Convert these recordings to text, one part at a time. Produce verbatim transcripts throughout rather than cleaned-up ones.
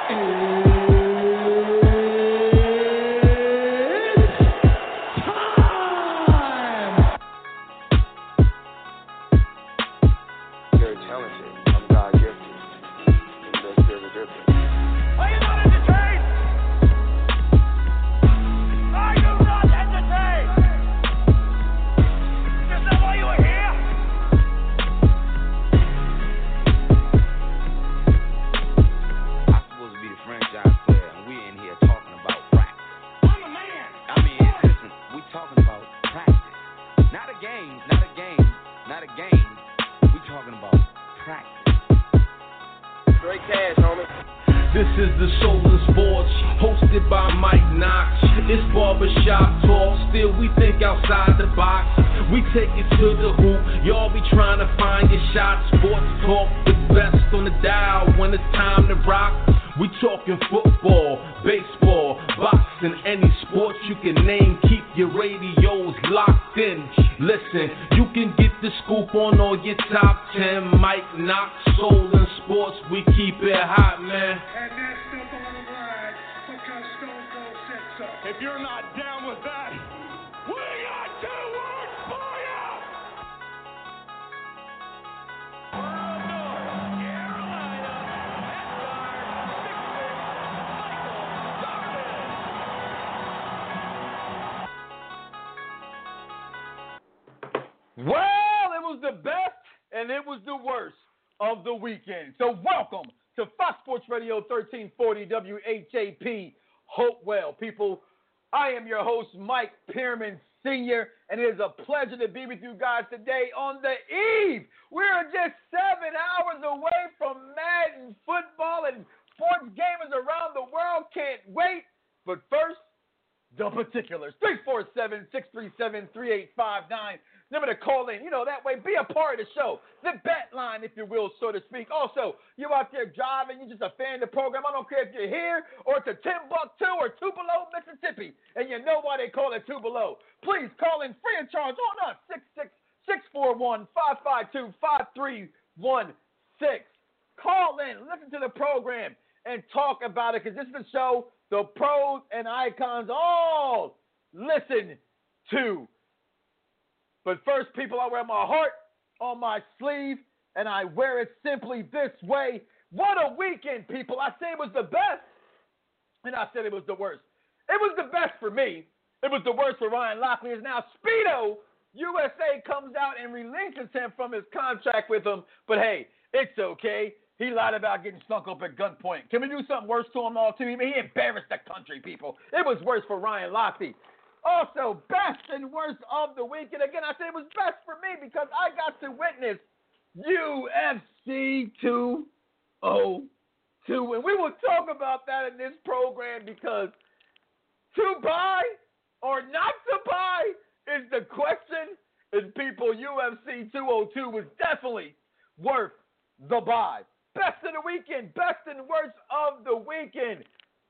thirteen forty W H A P Hopewell. People, I am your host, Mike Pearman Senior, and it is a pleasure to be with you guys today on the eve. We're just seven hours away from Madden football, and sports gamers around the world can't wait. But first, the particulars. three four seven, six three seven, three eight five nine. Remember to call in. You know, that way, be a part of the show. The bet line, if you will, so to speak. Also, you're out there driving. You're just a fan of the program. I don't care if you're here or it's a Timbuktu or Tupelo, Mississippi. And you know why they call it Tupelo. Please call in free of charge on us. six four one, five five two, five three one six. Call in. Listen to the program and talk about it, because this is a show the pros and icons all listen to. But first, people, I wear my heart on my sleeve, and I wear it simply this way. What a weekend, people. I said it was the best, and I said it was the worst. It was the best for me. It was the worst for Ryan Lochte. Is now Speedo U S A comes out and relinquishes him from his contract with him. But, hey, it's okay. He lied about getting stunk up at gunpoint. Can we do something worse to him all, too? I mean, he embarrassed the country, people. It was worse for Ryan Lochte. Also, best and worst of the week. And again, I said it was best for me because I got to witness U F C two oh two. And we will talk about that in this program, because to buy or not to buy is the question. And people, U F C two oh two was definitely worth the buy. Best of the weekend, best and worst of the weekend.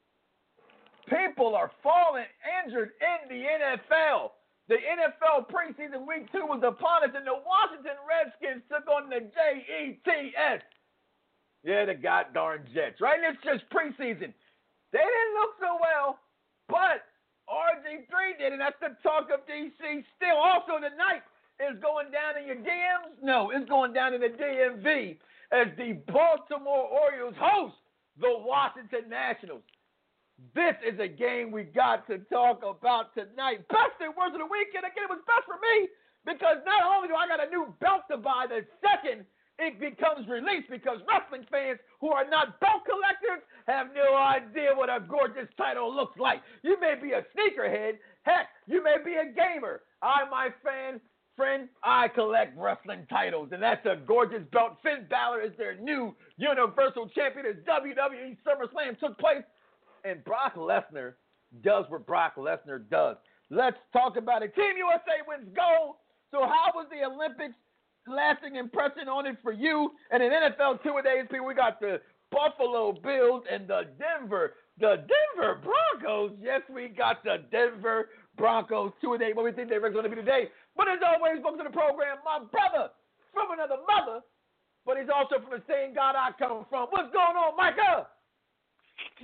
People are falling injured in the N F L. The N F L preseason week two was upon us, and the Washington Redskins took on the J E T S. Yeah, the goddamn Jets, right? And it's just preseason. They didn't look so well, but R G three did, and that's the talk of D C still. Also tonight is going down in your D Ms. No, it's going down in the D M V as the Baltimore Orioles host the Washington Nationals. This is a game we got to talk about tonight. Best and worst of the weekend. Again, it was best for me because not only do I got a new belt to buy, the second it becomes released, because wrestling fans who are not belt collectors have no idea what a gorgeous title looks like. You may be a sneakerhead. Heck, you may be a gamer. I, my fan, friend, I collect wrestling titles, and that's a gorgeous belt. Finn Balor is their new Universal Champion as W W E SummerSlam took place. And Brock Lesnar does what Brock Lesnar does. Let's talk about it. Team U S A wins gold. So how was the Olympics lasting impression on it for you? And in N F L two-a-days, people, we got the Buffalo Bills and the Denver, the Denver Broncos. Yes, we got the Denver Broncos two-a-day. What we think they're going to be today. But as always, welcome to the program, my brother from another mother, but he's also from the same God I come from. What's going on, Micah?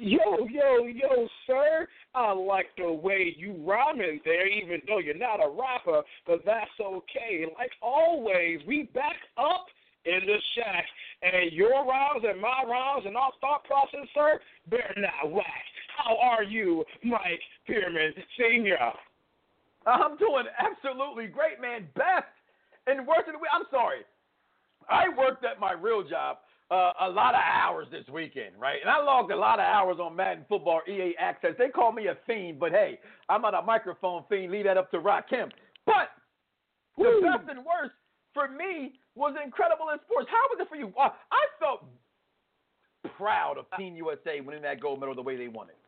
Yo, yo, yo, sir. I like the way you rhyming there, even though you're not a rapper, but that's okay. Like always, we back up in the shack, and your rhymes and my rhymes and our thought process, sir, they're not whack. How are you, Mike Pierman Senior? I'm doing absolutely great, man. Best and worst of the week. I'm sorry. I worked at my real job uh, a lot of hours this weekend, right? And I logged a lot of hours on Madden Football, E A Access. They call me a fiend, but hey, I'm not a microphone fiend. Leave that up to Rakim. But the Woo. best and worst for me was incredible in sports. How was it for you? Uh, I felt proud of Team U S A winning that gold medal the way they won it.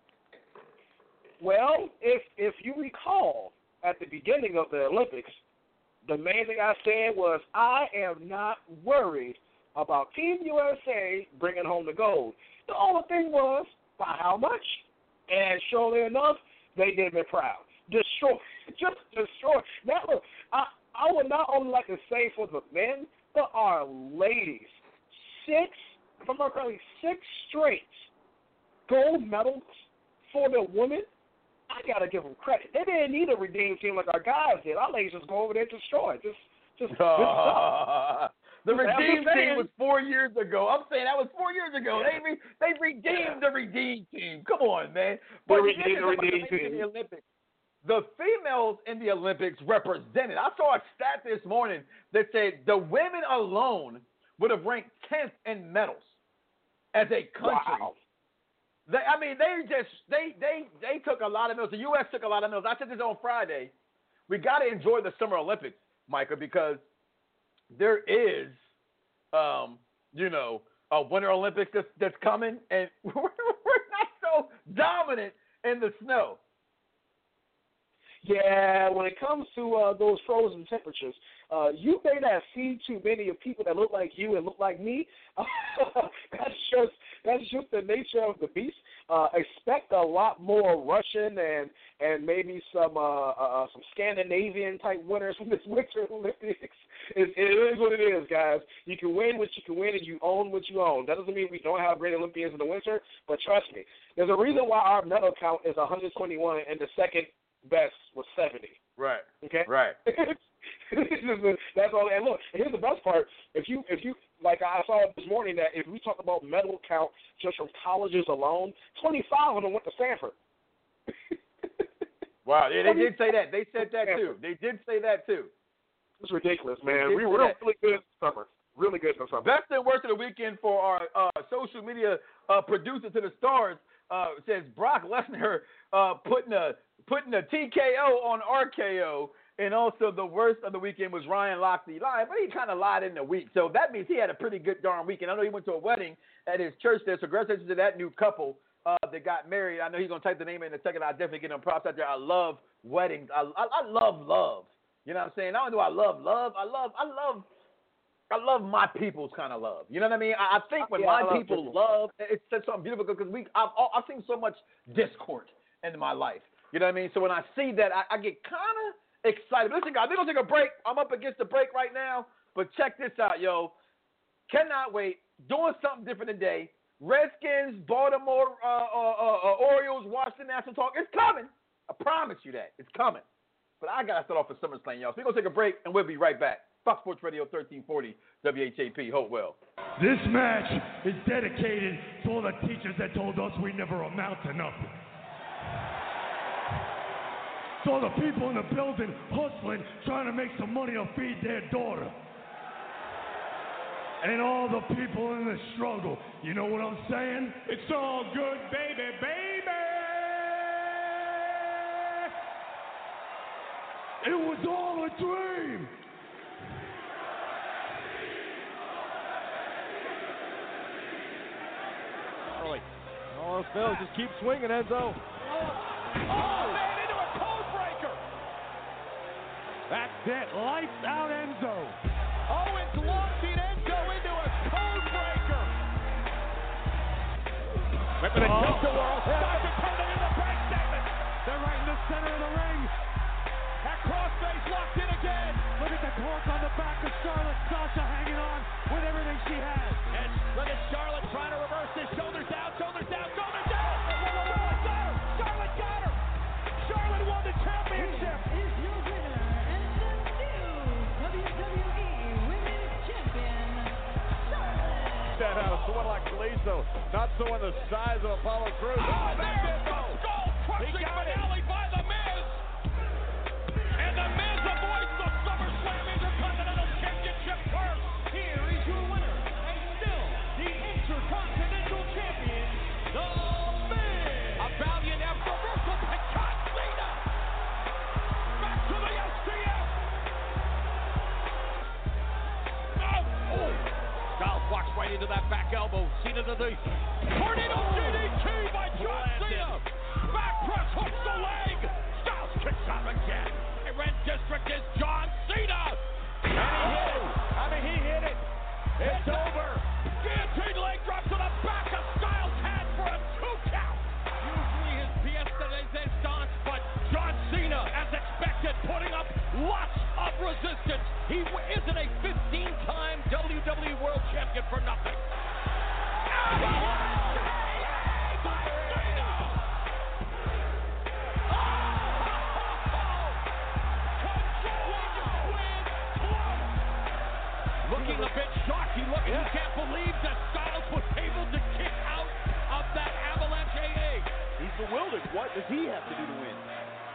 Well, if if you recall, at the beginning of the Olympics, the main thing I said was I am not worried about Team U S A bringing home the gold. The only thing was by how much, and surely enough, they did me proud. Destroy, just destroy. Now, look, I I would not only like to say for the men, but our ladies, six, if I'm not correctly, six straight gold medals for the women. I gotta give them credit. They didn't need a redeem team like our guys did. Our ladies just go over there and destroy. Just, just, uh, just the redeem team was four years ago. I'm saying that was four years ago. They re, they redeemed the redeem team. Come on, man. But the redeem, the redeem team. The Olympics. The females in the Olympics represented. I saw a stat this morning that said the women alone would have ranked tenth in medals as a country. Wow. They, I mean, they just they they they took a lot of medals. The U S took a lot of medals. I said this on Friday. We got to enjoy the Summer Olympics, Micah, because there is, um, you know, a Winter Olympics that's, that's coming, and we're, we're not so dominant in the snow. Yeah, when it comes to uh, those frozen temperatures, uh, you may not see too many of people that look like you and look like me. that's just that's just the nature of the beast. Uh, expect a lot more Russian and and maybe some uh, uh, some Scandinavian type winners from this Winter Olympics. It, it is what it is, guys. You can win what you can win, and you own what you own. That doesn't mean we don't have great Olympians in the winter, but trust me, there's a reason why our medal count is one hundred twenty-one and the second best was seventy. Right. Okay. Right. That's all. And look, here's the best part. If you, if you, like I saw this morning, that if we talk about medal count just from colleges alone, twenty-five of them went to Stanford. Wow. Yeah, they did say that. They said that too. They did say that too. It's ridiculous, man. We were really good this summer. Really good this summer. Best and worst of the weekend for our uh, social media uh, producer to the stars uh, says Brock Lesnar uh, putting a putting a T K O on R K O. And also the worst of the weekend was Ryan Lochte lying, but he kind of lied in the week. So that means he had a pretty good darn weekend. I know he went to a wedding at his church there, so congratulations to that new couple uh, that got married. I know he's going to type the name in a second. I'll definitely get him props out there. I love weddings. I, I, I love love. You know what I'm saying? Not only do I love love, I love, I love, I love my people's kind of love. You know what I mean? I, I think when yeah, my love people, people love, it's just something beautiful because we, I've, I've seen so much discord in my life. You know what I mean? So when I see that, I, I get kind of excited. Listen, guys, we're going to take a break. I'm up against the break right now, but check this out, yo. Cannot wait. Doing something different today. Redskins, Baltimore, uh, uh, uh, Orioles, Washington National Talk. It's coming. I promise you that. It's coming. But I got to start off with SummerSlam, y'all. So we're going to take a break, and we'll be right back. Fox Sports Radio thirteen forty, W H A P, Hopewell. This match is dedicated to all the teachers that told us we never amount to nothing. To all the people in the building hustling, trying to make some money to feed their daughter. And all the people in the struggle. You know what I'm saying? It's all good, baby, baby! It was all a dream! All else fails, just keep swinging, Enzo. Oh, oh man, into a code breaker! That's it, lights out Enzo. Owens launching Enzo into a code breaker. With a oh. tilt-a-whirl. Doctor turning in the back segment. They're right in the center of the ring. That crossface locked in again. Look at the torque on the back of Charlotte. Sasha hanging on with everything she has. And look at Charlotte trying to reverse this. Shoulders down, shoulders down, shoulders down. so not so on the size of Apollo Crews. Oh, oh there's the skull-crushing finale by The Miz. And The Miz avoids the SummerSlam Intercontinental Championship curse. Here is your winner, and still the Intercontinental Champion, The Miz. A valiant effort, reversal by John Cena. Back to the S T F. Oh, oh. Styles walks right into that back elbow. Cena to the tornado D D T by John Cena. Back press hooks the leg. Styles kicks out again. The Red District is John Cena. And he hit it. I mean, he hit it. It's over. Guillotine leg drop to the back of Styles' head for a two count. Usually his fiesta de resistance, but John Cena, as expected, putting up lots of resistance. He isn't a fifteen-time W W E World Champion for nothing. Looking a bit shocked. He look, yeah. He can't believe that Styles was able to kick out of that Avalanche A A. He's bewildered. What does he have to do to win?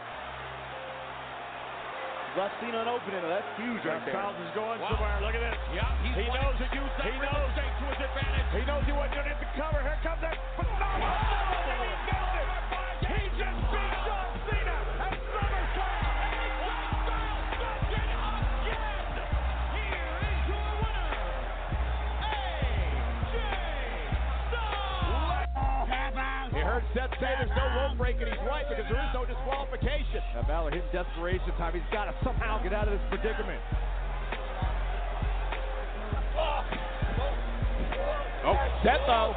Left Cena unopened. That's huge right there. Styles is going wow. somewhere. Look at this. Yeah, he's he knows to use that he real knows. estate to his advantage. He knows he wasn't going to hit the cover. Here comes that phenomenal. Oh, he nailed it. He just beat John Cena at SummerSlam. And he got Styles back in again. Here is your winner, A J Styles. You heard Seth say there's no rope break, and he's right because there is no disqualification. Now Balor hitting desperation time. He's got to somehow get out of this predicament. Oh, Seth though.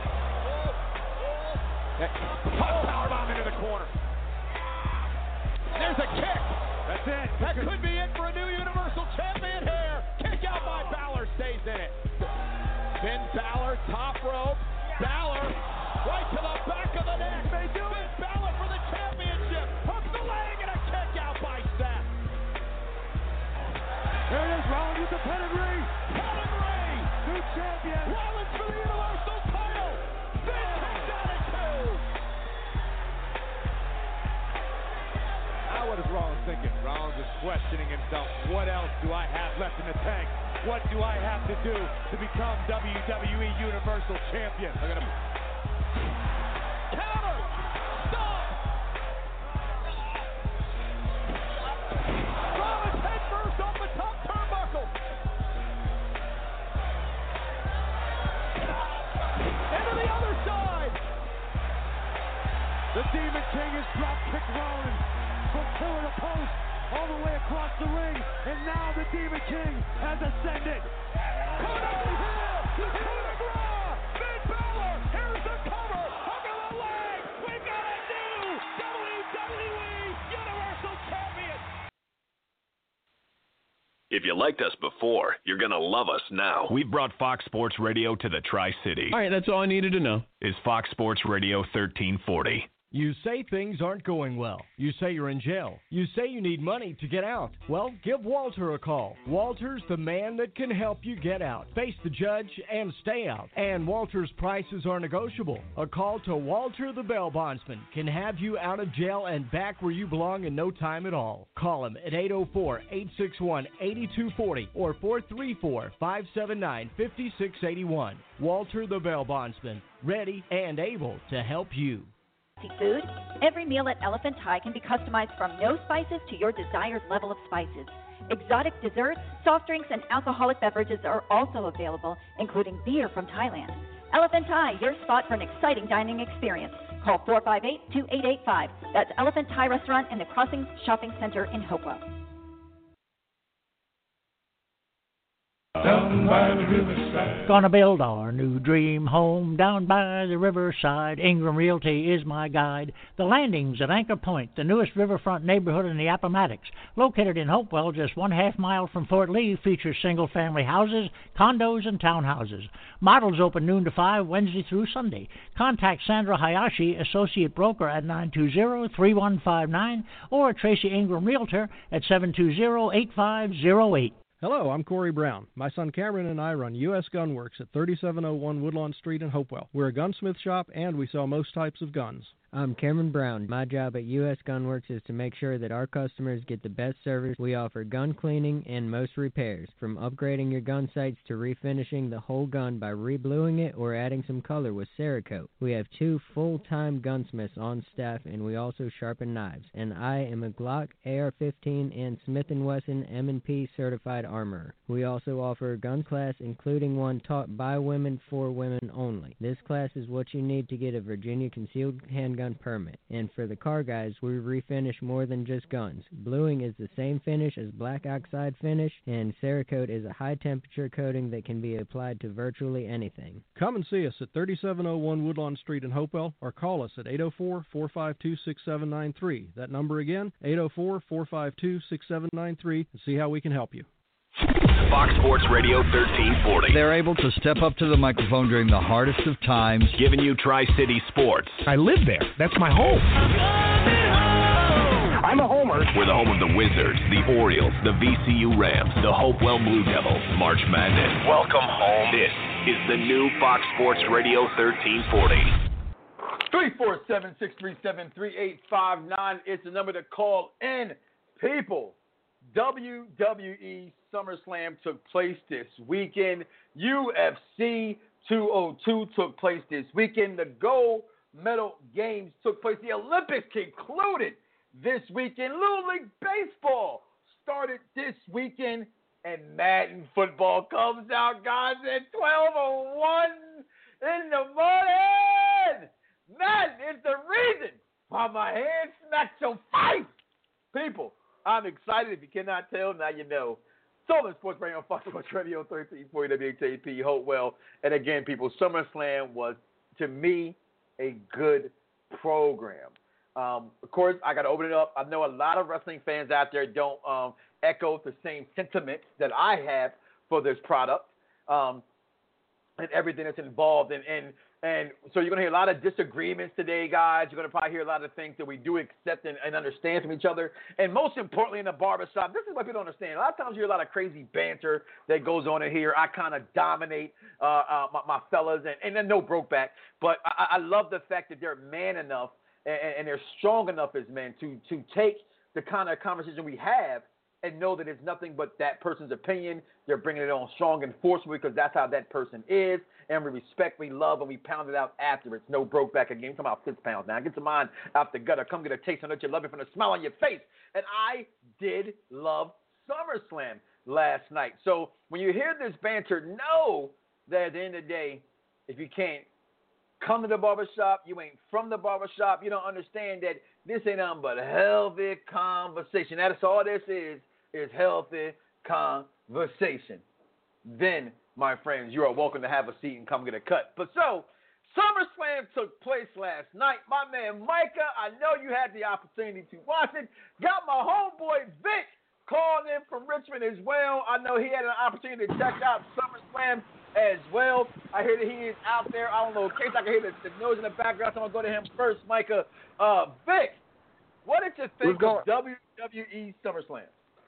Powerbomb into the corner. There's a kick. That's it. That could be it for a new Universal Champion here. Kick out by Balor, stays in it. Finn Balor, top rope. Balor, right to the back of the neck. They do it. Balor for the championship. Hook the leg and a kick out by Seth. There it is, Rollins with the pedigree. Pedigree. New champion. Rollins for the Universal title. Finn comes out at two. Now what is Rollins thinking? Rollins is questioning himself. What else do I have left in the tank? What do I have to do to become W W E Universal Champion? Look at him. Counter. Stop. Rollins head first off the top turnbuckle. And to the other side. The Demon King has drop kicked Rollins from pillar to post all the way across the ring, and now the Demon King has ascended. Coming over the hill, the coup de grace. Finn Balor, here's the cover, hook of the leg. We got a new W W E Universal Champion. If you liked us before, you're going to love us now. We've brought Fox Sports Radio to the Tri-City. All right, that's all I needed to know. Is Fox Sports Radio thirteen forty. You say things aren't going well. You say you're in jail. You say you need money to get out. Well, give Walter a call. Walter's the man that can help you get out, face the judge, and stay out. And Walter's prices are negotiable. A call to Walter the Bail Bondsman can have you out of jail and back where you belong in no time at all. Call him at eight oh four, eight six one, eight two four oh or four three four, five seven nine, five six eight one. Walter the Bail Bondsman, ready and able to help you. Food. Every meal at Elephant High can be customized from no spices to your desired level of spices. Exotic desserts, soft drinks, and alcoholic beverages are also available, including beer from Thailand. Elephant High, your spot for an exciting dining experience. Call four five eight, two eight eight five. That's Elephant High Restaurant in the Crossings Shopping Center in Hopewell. Down by the riverside. Gonna build our new dream home down by the riverside. Ingram Realty is my guide. The Landings at Anchor Point, the newest riverfront neighborhood in the Appomattox. Located in Hopewell, just one half mile from Fort Lee, features single-family houses, condos, and townhouses. Models open noon to five, Wednesday through Sunday. Contact Sandra Hayashi, Associate Broker, at nine two zero, three one five nine or Tracy Ingram Realtor at seven two zero, eight five zero eight. Hello, I'm Corey Brown. My son Cameron and I run U S Gunworks at thirty-seven oh one Woodlawn Street in Hopewell. We're a gunsmith shop and we sell most types of guns. I'm Cameron Brown. My job at U S Gunworks is to make sure that our customers get the best service. We offer gun cleaning and most repairs, from upgrading your gun sights to refinishing the whole gun by rebluing it or adding some color with Cerakote. We have two full-time gunsmiths on staff, and we also sharpen knives. And I am a Glock, A R fifteen, and Smith and Wesson M and P certified armorer. We also offer a gun class, including one taught by women for women only. This class is what you need to get a Virginia concealed handgun permit. And for the car guys, we refinish more than just guns. Bluing is the same finish as black oxide finish, and Cerakote is a high temperature coating that can be applied to virtually anything. Come and see us at thirty-seven oh one Woodlawn Street in Hopewell, or call us at eight oh four, four five two, six seven nine three. That number again, eight oh four, four five two, six seven nine three, and see how we can help you. Fox Sports Radio thirteen forty. They're able to step up to the microphone during the hardest of times. Giving you Tri-City sports. I live there. That's my home. I'm a homer. We're the home of the Wizards, the Orioles, the V C U Rams, the Hopewell Blue Devils, March Madness. Welcome home. This is the new Fox Sports Radio thirteen forty. three four seven, six three seven, three eight five nine is the number to call in. People, W W E SummerSlam took place this weekend. U F C two oh two took place this weekend. The gold medal games took place. The Olympics concluded this weekend. Little League Baseball started this weekend. And Madden football comes out, guys, at twelve oh one in the morning. Madden is the reason why my hand smacked so fight. People, I'm excited. If you cannot tell, now you know. Southern Sports Radio on Fox Sports Radio thirteen forty W H A P Hopewell. And again, people, SummerSlam was, to me, a good program. Um, of course, I got to open it up. I know a lot of wrestling fans out there don't um, echo the same sentiments that I have for this product um, and everything that's involved. And, and And so you're going to hear a lot of disagreements today, guys. You're going to probably hear a lot of things that we do accept and, and understand from each other. And most importantly, in the barbershop, this is what people don't understand. A lot of times you hear a lot of crazy banter that goes on in here. I kind of dominate uh, uh, my, my fellas, and, and then no broke back. But I, I love the fact that they're man enough and, and they're strong enough as men to, to take the kind of conversation we have and know that it's nothing but that person's opinion. They're bringing it on strong and forcefully because that's how that person is. And we respect, we love, and we pound it out afterwards. No broke back again. Come out six pounds now. Get your mind out the gutter. Come get a taste and let you love it from the smile on your face. And I did love SummerSlam last night. So when you hear this banter, know that at the end of the day, if you can't come to the barbershop, you ain't from the barbershop, you don't understand that this ain't nothing but healthy conversation. That's all this is. is healthy conversation. Then, my friends, you are welcome to have a seat and come get a cut. But so, SummerSlam took place last night. My man Micah, I know you had the opportunity to watch it. Got my homeboy Vic calling in from Richmond as well. I know he had an opportunity to check out SummerSlam as well. I hear that he is out there. I don't know, in case I can hear the, the noise in the background, so I'm going to go to him first. Micah, uh, Vic, what did you think of W W E SummerSlam?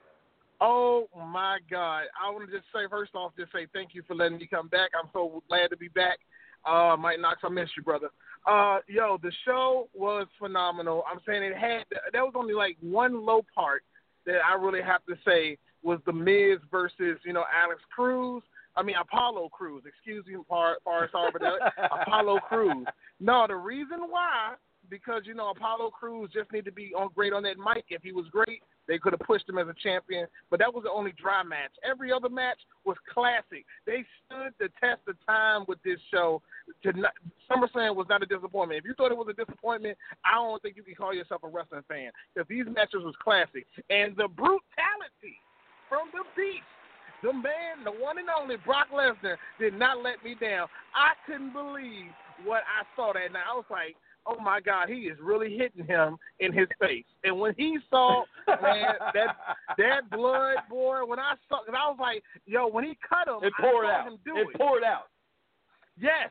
Oh, my God. I want to just say, first off, just say thank you for letting me come back. I'm so glad to be back. Uh, Mike Knox, I miss you, brother. Uh, yo, the show was phenomenal. I'm saying it had – there was only like one low part that I really have to say was The Miz versus, you know, Alex Cruz. I mean, Apollo Crews. Excuse me, Par, Par, sorry, but Apollo Crews. No, the reason why, because, you know, Apollo Crews just need to be on great on that mic. If he was great, they could have pushed him as a champion, but that was the only dry match. Every other match was classic. They stood the test of time with this show. To not, SummerSlam was not a disappointment. If you thought it was a disappointment, I don't think you can call yourself a wrestling fan, because these matches was classic. And the brutality from the Beast, the man, the one and only Brock Lesnar, did not let me down. I couldn't believe what I saw that night. I was like, oh, my God, he is really hitting him in his face. And when he saw, man, that that blood, boy, when I saw, and I was like, yo, when he cut him, it poured I saw out. him do it. It poured out. Yes.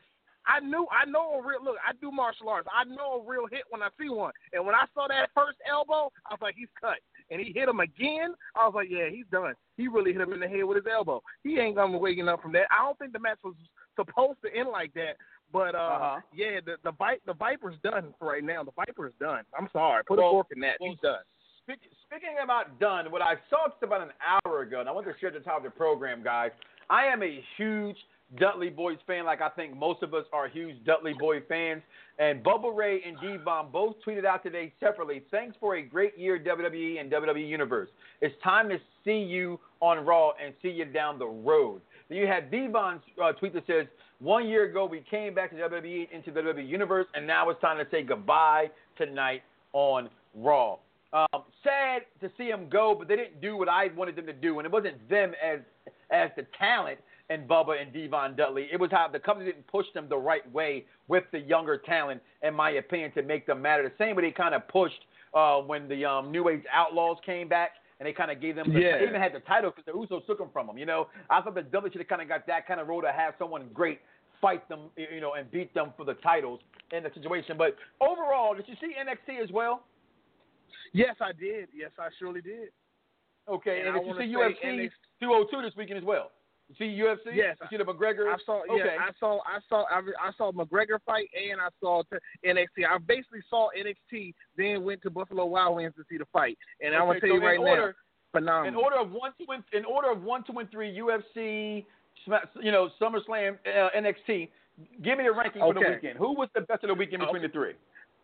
I knew, I know a real, look, I do martial arts. I know a real hit when I see one. And when I saw that first elbow, I was like, he's cut. And he hit him again. I was like, yeah, he's done. He really hit him in the head with his elbow. He ain't going to be waking up from that. I don't think the match was supposed to end like that. But, uh, uh-huh. yeah, the the, Vi- the Viper's done for right now. The Viper's done. I'm sorry. Put well, a fork in that. Well, he's done. Speak, speaking about done, what I talked about an hour ago, and I want to share at the top of the program, guys, I am a huge Dudley Boys fan, like I think most of us are huge Dudley Boy fans. And Bubba Ray and D-Von both tweeted out today separately, thanks for a great year, W W E and W W E Universe. It's time to see you on Raw and see you down the road. Then you have D-Von's uh, tweet that says, one year ago we came back to W W E into the W W E Universe, and now it's time to say goodbye tonight on Raw. Um, sad to see them go, but they didn't do what I wanted them to do, and it wasn't them as as the talent and Bubba and D-Von Dudley. It was how the company didn't push them the right way with the younger talent, in my opinion, to make them matter. The same way they kind of pushed uh, when the um, New Age Outlaws came back, and they kind of gave them the, yeah. they even had the title because the Usos took them from them. You know, I thought that Dudley should have kind of got that kind of role to have someone great fight them, you know, and beat them for the titles in the situation. But overall, did you see N X T as well? Yes, I did. Yes, I surely did. Okay, and, and did you see U F C N X T two oh two this weekend as well? You see U F C? Yes. You see the McGregor? I saw. Okay. Yeah, I saw. I saw. I, I saw McGregor fight, and I saw N X T. I basically saw N X T, then went to Buffalo Wild Wings to see the fight. And okay, I'm gonna tell so you right order, now, phenomenal. In order of one, two, and in order of one, two, and three, U F C, you know, SummerSlam, uh, N X T. Give me the ranking okay. for the weekend. Who was the best of the weekend between okay. the three?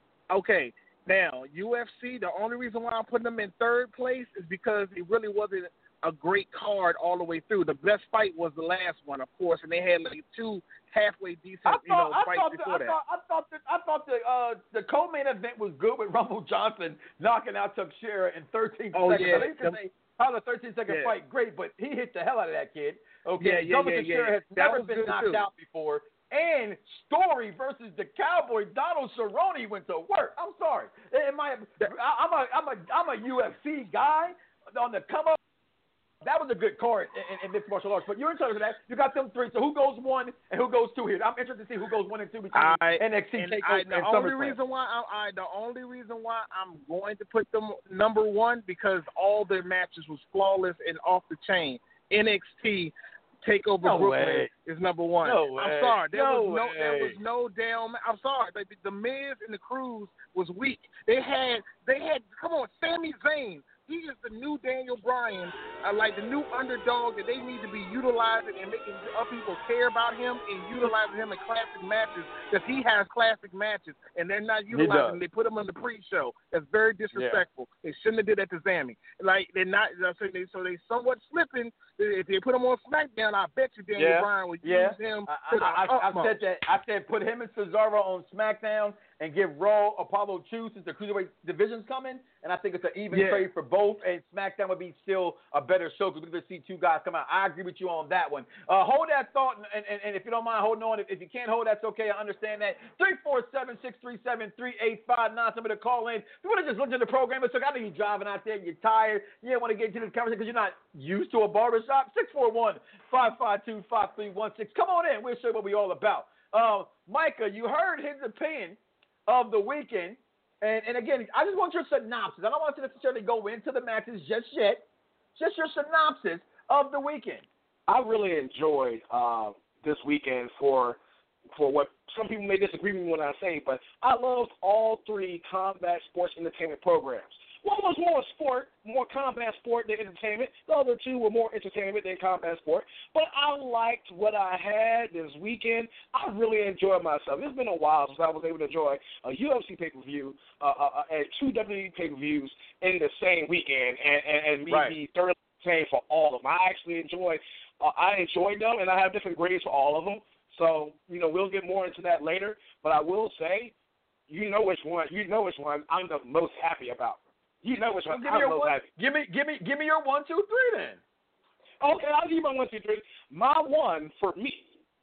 Okay. Now, U F C, the only reason why I'm putting them in third place is because it really wasn't a great card all the way through. The best fight was the last one, of course, and they had like two halfway decent, thought, you know, I fights the, before I that. Thought, I thought the I thought the uh, the co-main event was good with Rumble Johnson knocking out Teixeira in thirteen oh, seconds. Yeah. I think the, they how the thirteen second yeah. fight great, but he hit the hell out of that kid. Okay, yeah, yeah, Double yeah, Teixeira yeah. has That never was been knocked too. out before. And Story versus the Cowboy, Donald Cerrone went to work. I'm sorry, am I, I'm a I'm a I'm a U F C guy on the come up. That was a good card in, in, in mixed martial arts. But you're in charge of that. You got them three. So who goes one and who goes two here? I'm interested to see who goes one and two between I, N X T and Takeover I, and the SummerSlam. only reason why I, I the only reason why I'm going to put them number one because all their matches was flawless and off the chain. N X T Takeover no Brooklyn way. is number one. No way. I'm sorry. There no was no way. there was no damn I'm sorry. The, the Miz and the Cruz was weak. They had they had come on, Sami Zayn. He is the new Daniel Bryan, uh, like the new underdog that they need to be utilizing and making other people care about him and utilizing him in classic matches because he has classic matches and they're not utilizing him. They put him on the pre-show. That's very disrespectful. Yeah. They shouldn't have did that to Sami. Like they're not. So they so they somewhat slipping. If they put him on SmackDown, I bet you Daniel yeah. Bryan would yeah. use him. I, to I, the I, utmost. I said that. I said put him and Cesaro on SmackDown and give Raw Apollo two since the cruiserweight division's coming. And I think it's an even yeah. trade for both. And SmackDown would be still a better show because we're going to see two guys come out. I agree with you on that one. Uh, hold that thought, and, and, and if you don't mind holding on, if, if you can't hold, that's okay. I understand that. three four seven, six three seven, three eight five nine. Somebody to call in. If you want to just listen to the program, it's okay. I know you're driving out there, you're tired. You don't want to get into this conversation because you're not used to a barbershop. six four one, five five two, five three one six. Come on in. We'll show you what we're all about. Uh, Micah, you heard his opinion of the weekend. And, and again, I just want your synopsis. I don't want to necessarily go into the matches just yet. Just your synopsis of the weekend. I really enjoyed uh, this weekend for for what some people may disagree with me when I say, but I loved all three combat sports entertainment programs. One was more sport, more combat sport than entertainment. The other two were more entertainment than combat sport. But I liked what I had this weekend. I really enjoyed myself. It's been a while since I was able to enjoy a U F C pay-per-view uh, uh, and two W W E pay-per-views in the same weekend and, and, and me right. be thoroughly entertained for all of them. I actually enjoyed uh, I enjoyed them, and I have different grades for all of them. So, you know, we'll get more into that later. But I will say, you know which one, you know which one I'm the most happy about. You know which one well, give, me I'm most one, happy. give me, give me, give me your one, two, three then. Okay, I'll give you my one, two, three. My one for me,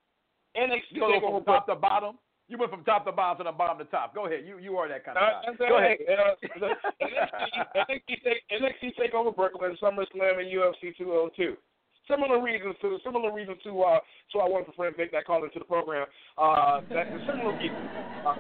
N X T you go Takeover from top to bottom. You went from top to bottom to the bottom to top. Go ahead. You you are that kind of guy. Uh, go ahead. Uh, N X T Takeover Brooklyn, SummerSlam, and U F C two oh two. similar reasons to similar reasons to uh, to our wonderful friend Vic that called into the program. Uh, that similar reasons. Uh,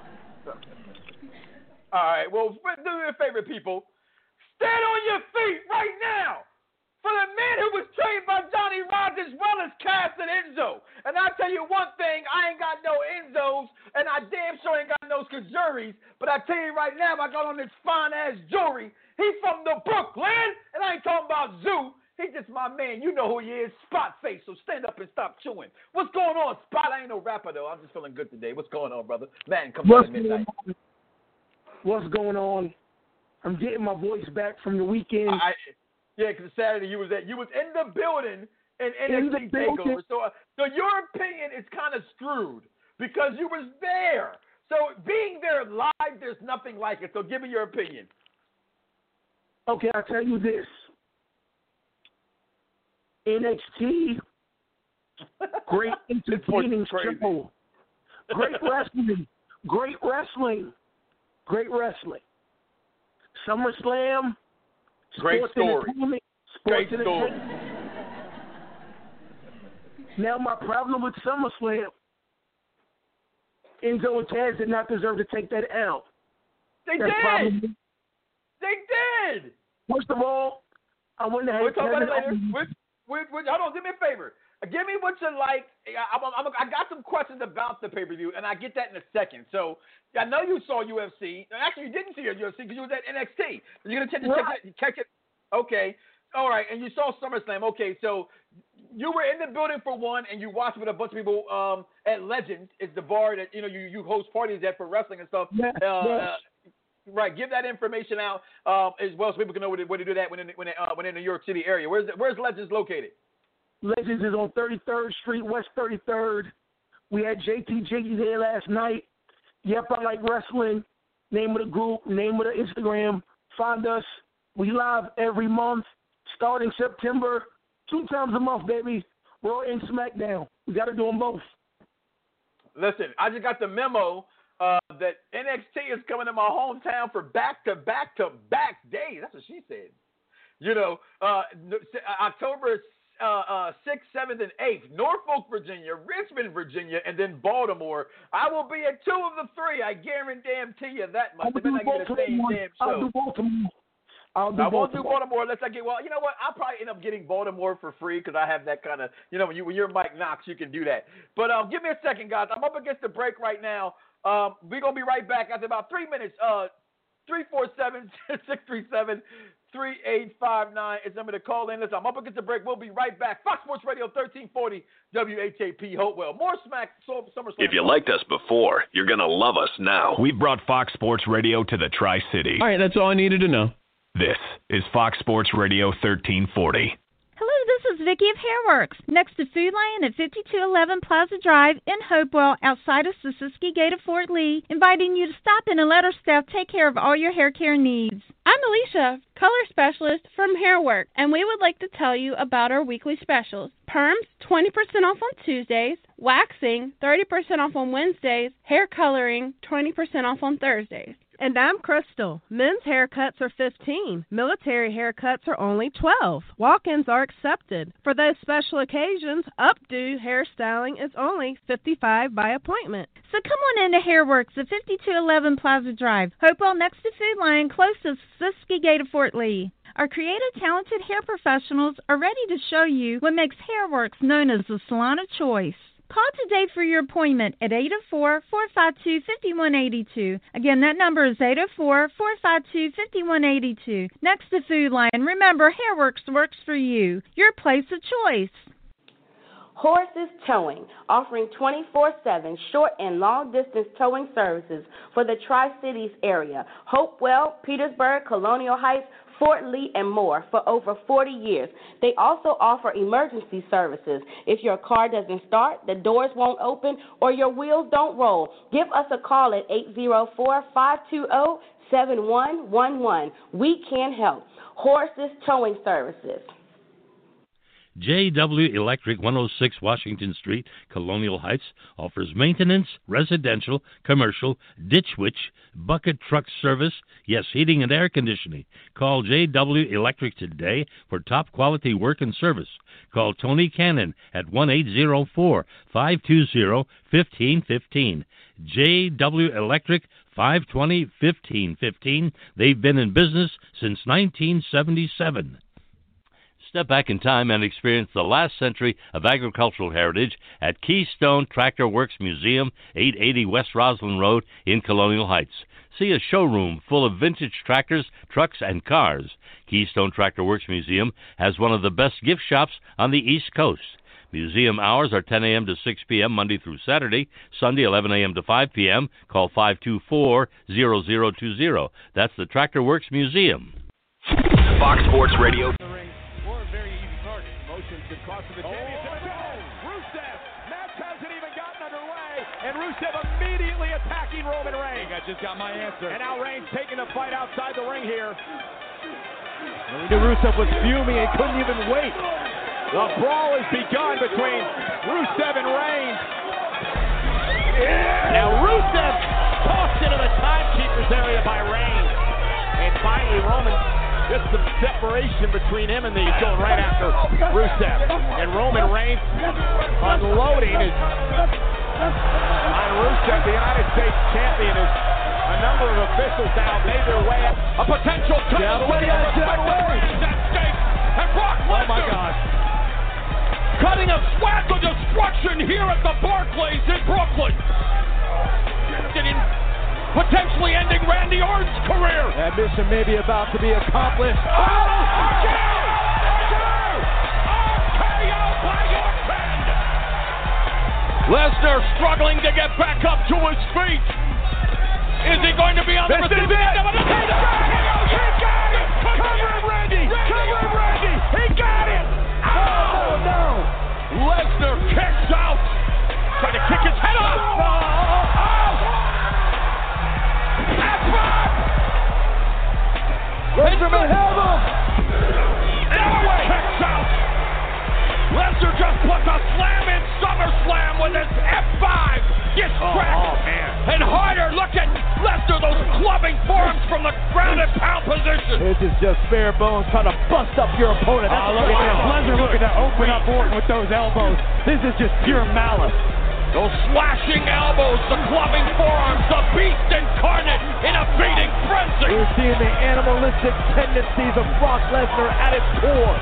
All right. Well, do me a favor, people. Stand on your feet right now for the man who was trained by Johnny Rodgers as well as Cass and Enzo. And I tell you one thing, I ain't got no Enzos, and I damn sure ain't got no Skajuris. But I tell you right now, I got on this fine-ass jewelry. He's from the Brooklyn, and I ain't talking about Zoo. He's just my man. You know who he is, Spot Face. So stand up and stop chewing. What's going on, Spot? I ain't no rapper, though. I'm just feeling good today. What's going on, brother? Man, come on at midnight. What's going on? I'm getting my voice back from the weekend. I, yeah, because Saturday you was at you was in the building in N X T TakeOver. So, uh, so your opinion is kind of screwed because you was there. So being there live, there's nothing like it. So give me your opinion. Okay, I'll tell you this. N X T, great entertaining show. Great wrestling. Great wrestling. Great wrestling. SummerSlam. Great story. Great story. Now my problem with SummerSlam, Enzo and Taz did not deserve to take that L. They That's did. Problem. They did. First of all, I wouldn't have. We'll talk about it later. Which, which, which, hold on, do me a favor. Give me what you like. I, I, I got some questions about the pay-per-view, and I get that in a second. So I know you saw U F C. Actually, you didn't see U F C because you was at N X T. You're going to check it, check it. Okay. All right. And you saw SummerSlam. Okay. So you were in the building for one, and you watched with a bunch of people um, at Legends. It's the bar that, you know, you, you host parties at for wrestling and stuff. Yeah, uh, yes. uh, right. Give that information out um, as well so people can know where to, where to do that when in, when, in, uh, when in the New York City area. Where's, where's Legends located? Legends is on thirty-third Street, West thirty-third. We had J T Jiggy there last night. Yep, I Like Wrestling. Name of the group, name of the Instagram. Find us. We live every month, starting September. Two times a month, baby. Raw and SmackDown. We got to do them both. Listen, I just got the memo uh, that N X T is coming to my hometown for back-to-back-to-back days. That's what she said. You know, uh, October Uh, uh, sixth, seventh, and eighth, Norfolk, Virginia, Richmond, Virginia, and then Baltimore. I will be at two of the three. I guarantee you that much. They may not get the same damn show. I'll do Baltimore. I'll do I won't Baltimore. do Baltimore unless I get, well, you know what? I'll probably end up getting Baltimore for free because I have that kind of, you know, when, you, when you're Mike Knox, you can do that. But um, give me a second, guys. I'm up against the break right now. Um, we're going to be right back after about three minutes. Uh, three four seven, six three seven, three eight five nine is the number to call in. Listen, I'm up against the break. We'll be right back. Fox Sports Radio thirteen forty W H A P Hopewell. More Smack SummerSlam. If you liked us before, you're going to love us now. We've brought Fox Sports Radio to the Tri-City. All right, that's all I needed to know. This is Fox Sports Radio thirteen forty. Hello, this is Vicki of Hairworks, next to Food Lion at fifty-two eleven Plaza Drive in Hopewell, outside of Sisisky Gate of Fort Lee, inviting you to stop in and let our staff take care of all your hair care needs. I'm Alicia, color specialist from Hairworks, and we would like to tell you about our weekly specials. Perms, twenty percent off on Tuesdays, waxing, thirty percent off on Wednesdays, hair coloring, twenty percent off on Thursdays. And I'm Crystal. Men's haircuts are fifteen. Military haircuts are only twelve. Walk-ins are accepted. For those special occasions, updo hairstyling is only fifty-five by appointment. So come on into Hairworks at fifty-two eleven Plaza Drive, Hopewell, next to Food Lion, close to Siskiyou Gate of Fort Lee. Our creative, talented hair professionals are ready to show you what makes Hairworks known as the salon of choice. Call today for your appointment at eight oh four, four five two, five one eight two. Again, that number is eight oh four, four five two, five one eight two. Next to Food Lion, remember, Hairworks works for you. Your place of choice. Horses Towing, offering twenty-four seven short and long distance towing services for the Tri-Cities area, Hopewell, Petersburg, Colonial Heights, Fort Lee, and more for over forty years. They also offer emergency services. If your car doesn't start, the doors won't open, or your wheels don't roll, give us a call at eight oh four, five two oh, seven one one one. We can help. Horses Towing Services. J W Electric, one oh six Washington Street, Colonial Heights, offers maintenance, residential, commercial, ditch witch, bucket truck service, yes, heating and air conditioning. Call J W Electric today for top quality work and service. Call Tony Cannon at one eight zero four, five two zero, one five one five. J W Electric, five twenty, fifteen fifteen. They've been in business since nineteen seventy-seven. Step back in time and experience the last century of agricultural heritage at Keystone Tractor Works Museum, eight eighty West Roslyn Road in Colonial Heights. See a showroom full of vintage tractors, trucks, and cars. Keystone Tractor Works Museum has one of the best gift shops on the East Coast. Museum hours are ten a.m. to six p.m. Monday through Saturday, Sunday eleven a.m. to five p.m. Call five two four, zero zero two zero. That's the Tractor Works Museum. Fox Sports Radio. And Rusev immediately attacking Roman Reigns. I just got my answer. And now Reigns taking the fight outside the ring here. We knew Rusev was fuming and couldn't even wait. The brawl has begun between Rusev and Reigns. Yeah. Now Rusev tossed into the timekeeper's area by Reigns. And finally Roman gets some separation between him and the he's going right after Rusev. And Roman Reigns unloading his on Rusev, the United States champion. Is a number of officials now made their way up. A potential cut yeah, to the United States. And Brock Lesnar. Oh my God. Cutting a swag of destruction here at the Barclays in Brooklyn. In potentially ending Randy Orton's career. That mission may be about to be accomplished. Oh, R K O! R K O by your friend. Lesnar struggling to get back up to his feet. Is he going to be on the receiving end of it? He got it! He got it! Cover him, Randy! Cover him, Randy! He got it! Oh, no! Lesnar kicks out! Trying to kick his head off! Oh! F five! Lesnar may have him! Elway kicks out! Lesnar just puts a slam in SummerSlam with his F five! Gets cracked! Oh, oh, man. And harder, look at Lesnar, those clubbing forearms from the ground and pound position. This is just bare bones trying to bust up your opponent. That's oh, look at this. Lesnar looking to open up Orton with those elbows. This is just pure malice. Those slashing elbows, the clubbing forearms, the beast incarnate in a beating frenzy. We're seeing the animalistic tendencies of Brock Lesnar at its core.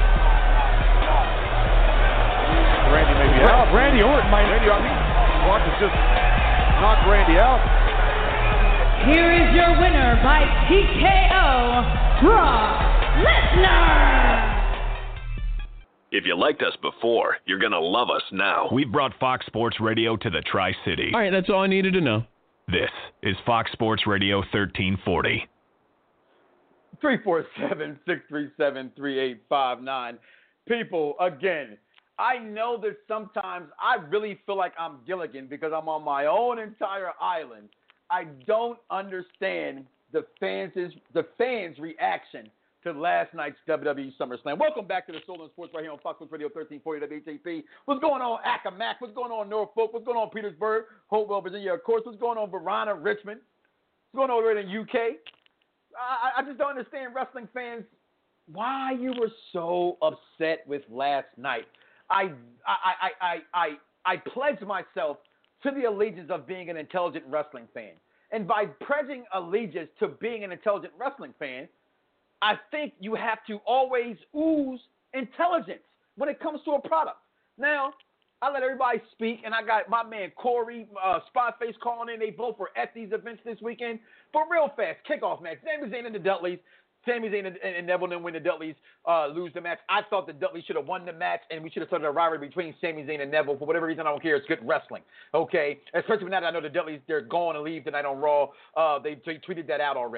Randy may be out. Randy Orton might. Randy, I mean, Brock has just knocked Randy out. Here is your winner by T K O, Brock Lesnar. If you liked us before, you're going to love us now. We've brought Fox Sports Radio to the Tri-City. All right, that's all I needed to know. This is Fox Sports Radio thirteen forty. three four seven, six three seven, three eight five nine. People, again, I know that sometimes I really feel like I'm Gilligan because I'm on my own entire island. I don't understand the fans' the fans' reaction to last night's W W E SummerSlam. Welcome back to the Soul and Sports right here on Fox Sports Radio thirteen forty W H A P. What's going on Accomack? What's going on Norfolk? What's going on Petersburg? Hopewell, Virginia, of course. What's going on Verona, Richmond? What's going on over in the U K? I, I just don't understand wrestling fans why you were so upset with last night. I I I I I, I pledge myself to the allegiance of being an intelligent wrestling fan. And by pledging allegiance to being an intelligent wrestling fan, I think you have to always ooze intelligence when it comes to a product. Now, I let everybody speak, and I got my man Corey, uh, Spotface calling in. They both were at these events this weekend. But real fast, kickoff match. Sami Zayn and the Dudleys. Sami Zayn and, and Neville didn't win the Dudleys, uh, lose the match. I thought the Dudleys should have won the match, and we should have started a rivalry between Sami Zayn and Neville. For whatever reason, I don't care. It's good wrestling, okay? Especially now that I know the Dudleys, they're going to leave tonight on Raw. Uh, they, they tweeted that out already.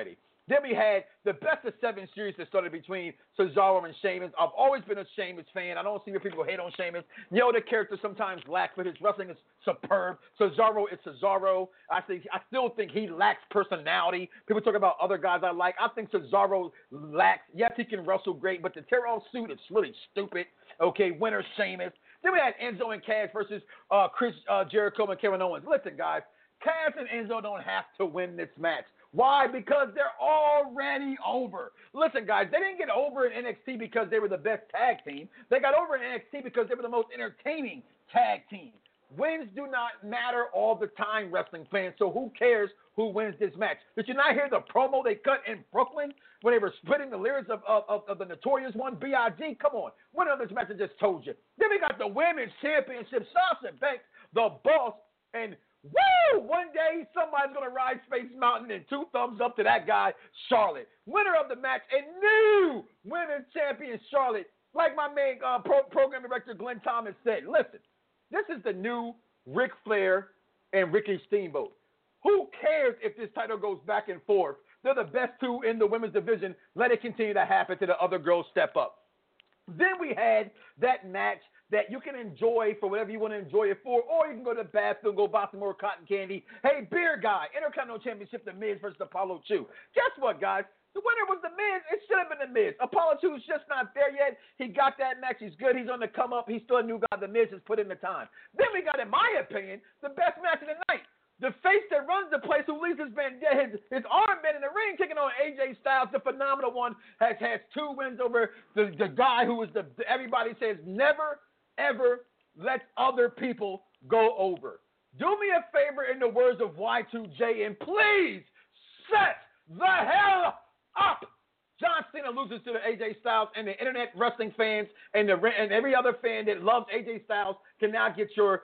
Then we had the best of seven series that started between Cesaro and Sheamus. I've always been a Sheamus fan. I don't see where people hate on Sheamus. You know, the character sometimes lacks, but his wrestling is superb. Cesaro is Cesaro. I think I still think he lacks personality. People talk about other guys I like. I think Cesaro lacks. Yes, he can wrestle great, but the tear-off suit is really stupid. Okay, winner Sheamus. Then we had Enzo and Cass versus uh, Chris uh, Jericho and Kevin Owens. Listen, guys, Cass and Enzo don't have to win this match. Why? Because they're already over. Listen, guys, they didn't get over in N X T because they were the best tag team. They got over in N X T because they were the most entertaining tag team. Wins do not matter all the time, wrestling fans, so who cares who wins this match? Did you not hear the promo they cut in Brooklyn when they were splitting the lyrics of, of, of the Notorious One, B I G? Come on. What other match I just told you? Then we got the Women's Championship, Sasha Banks, the boss, and woo! One day somebody's going to ride Space Mountain, and two thumbs up to that guy, Charlotte. Winner of the match, and new Women's Champion, Charlotte. Like my main uh, pro- program director, Glenn Thomas, said, listen, this is the new Ric Flair and Ricky Steamboat. Who cares if this title goes back and forth? They're the best two in the women's division. Let it continue to happen till the other girls step up. Then we had that match that you can enjoy for whatever you want to enjoy it for, or you can go to the bathroom, go buy some more cotton candy. Hey, beer guy, Intercontinental Championship, The Miz versus Apollo two. Guess what, guys? The winner was The Miz. It should have been The Miz. Apollo two is just not there yet. He got that match. He's good. He's on the come up. He's still a new guy. The Miz has put in the time. Then we got, in my opinion, the best match of the night. The face that runs the place, who leaves his, band, his, his armband in the ring, taking on A J Styles, the phenomenal one, has has two wins over the, the guy who was the, everybody says, never, ever let other people go over. Do me a favor in the words of Y two J and please set the hell up. John Cena loses to the A J Styles, and the internet wrestling fans and the and every other fan that loves A J Styles can now get your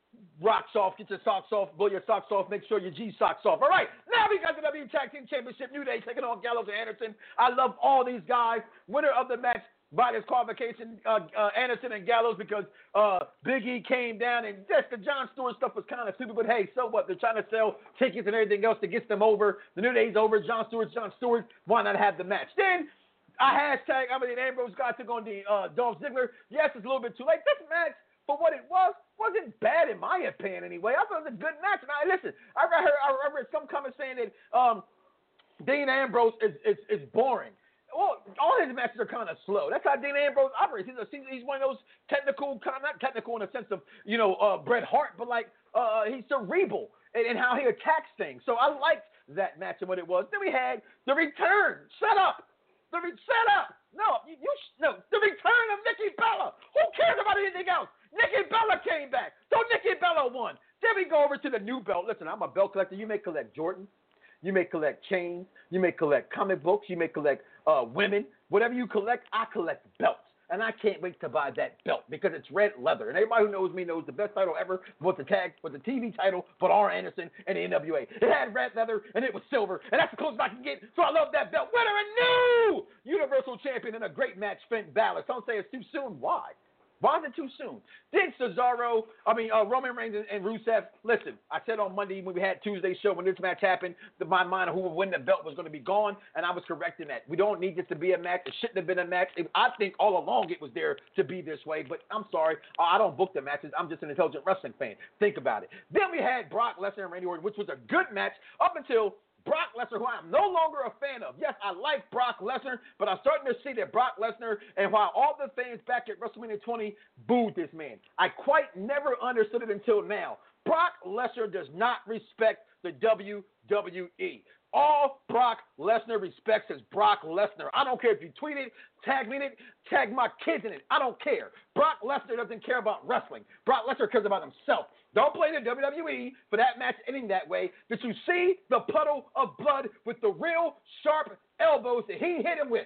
rocks off, get your socks off, blow your socks off, make sure your G socks off. All right, now we got the W Tag Team Championship, New Day taking on Gallows and Anderson. I love all these guys. Winner of the match by disqualification, uh, uh, Anderson and Gallows, because uh, Big E came down, and just the Jon Stewart stuff was kind of stupid, but hey, so what? They're trying to sell tickets and everything else to get them over. The New Day's over. Jon Stewart's Jon Stewart. Why not have the match? Then I hashtag, I mean, Ambrose got to go on the uh, Dolph Ziggler. Yes, it's a little bit too late. This match, for what it was, wasn't bad in my opinion anyway. I thought it was a good match. And I listen, I heard, I read some comments saying that um, Dean Ambrose is, is is boring. Well, all his matches are kind of slow. That's how Dean Ambrose operates. He's a, he's one of those technical, kind of not technical in the sense of you know uh, Bret Hart, but like uh, he's cerebral in, in how he attacks things. So I liked that match and what it was. Then we had the return. Shut up. The re- shut up. No, you, you sh- no. The return of Nikki Bella. Who cares about anything else? Nikki Bella came back. So Nikki Bella won. Then we go over to the new belt. Listen, I'm a belt collector. You may collect Jordan. You may collect chains. You may collect comic books. You may collect uh, women. Whatever you collect, I collect belts. And I can't wait to buy that belt because it's red leather. And everybody who knows me knows the best title ever was the tag, was the T V title for Arn Anderson and the N W A. It had red leather and it was silver. And that's the closest I can get. So I love that belt. Winner and new Universal Champion in a great match, Finn Balor. Some say it's too soon. Why? Why is it too soon? Then Cesaro, I mean, uh, Roman Reigns and, and Rusev, listen, I said on Monday when we had Tuesday's show, when this match happened, the, my mind of who would win the belt was going to be gone, and I was correct in that. We don't need this to be a match. It shouldn't have been a match. It, I think all along it was there to be this way, but I'm sorry. I don't book the matches. I'm just an intelligent wrestling fan. Think about it. Then we had Brock Lesnar and Randy Orton, which was a good match up until Brock Lesnar, who I'm no longer a fan of. Yes, I like Brock Lesnar, but I'm starting to see that Brock Lesnar, and while all the fans back at WrestleMania twenty booed this man, I quite never understood it until now. Brock Lesnar does not respect the W W E. All Brock Lesnar respects is Brock Lesnar. I don't care if you tweet it, tag me in it, tag my kids in it. I don't care. Brock Lesnar doesn't care about wrestling. Brock Lesnar cares about himself. Don't blame the W W E for that match ending that way. Did you see the puddle of blood with the real sharp elbows that he hit him with?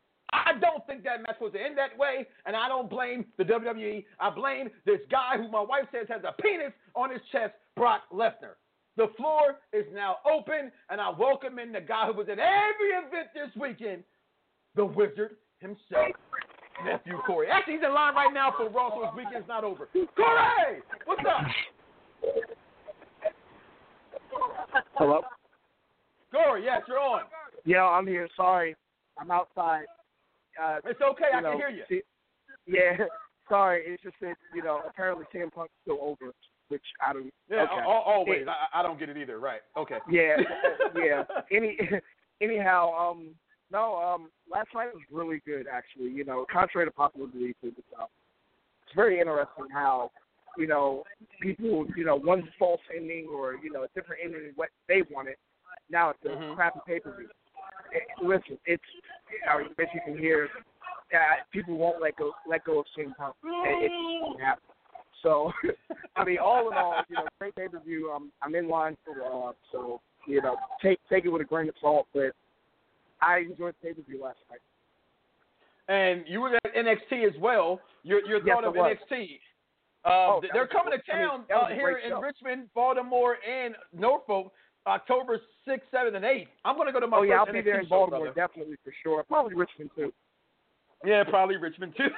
I don't think that match was to end that way, and I don't blame the W W E. I blame this guy who my wife says has a penis on his chest, Brock Lesnar. The floor is now open, and I welcome in the guy who was at every event this weekend, the Wizard himself, nephew Corey. Actually, he's in line right now for Raw, so his weekend's not over. Corey, what's up? Hello? Corey, yes, you're on. Yeah, I'm here. Sorry, I'm outside. Uh, it's okay. I know, can hear you. See, yeah, sorry. It's just that, you know, apparently C M Punk's still over, which I don't. Yeah, okay. always. It, I, I don't get it either. Right. Okay. Yeah, yeah. Any, anyhow, um, no, um, last night was really good, actually. You know, contrary to popular belief, it was, uh, it's very interesting how, you know, people, you know, one false ending or, you know, a different ending than what they wanted. Now it's a mm-hmm. crappy pay-per-view. It, listen, it's, you know, as you can hear, uh, people won't let go let go of C M Punk. It, it happen. So, I mean, all in all, you know, great pay-per-view. I'm, I'm in line for Raw, so, you know, take take it with a grain of salt, but I enjoyed the pay-per-view last night. And you were at N X T as well. Your, your yes, thought of was. N X T. Uh, oh, they're coming to town I mean, uh, here in show. Richmond, Baltimore, and Norfolk, October sixth, seventh, and eighth. I'm going to go to my oh, yeah, first I'll be N X T there in show, Baltimore, brother. definitely, for sure. Probably Richmond, too. Yeah, probably Richmond, too.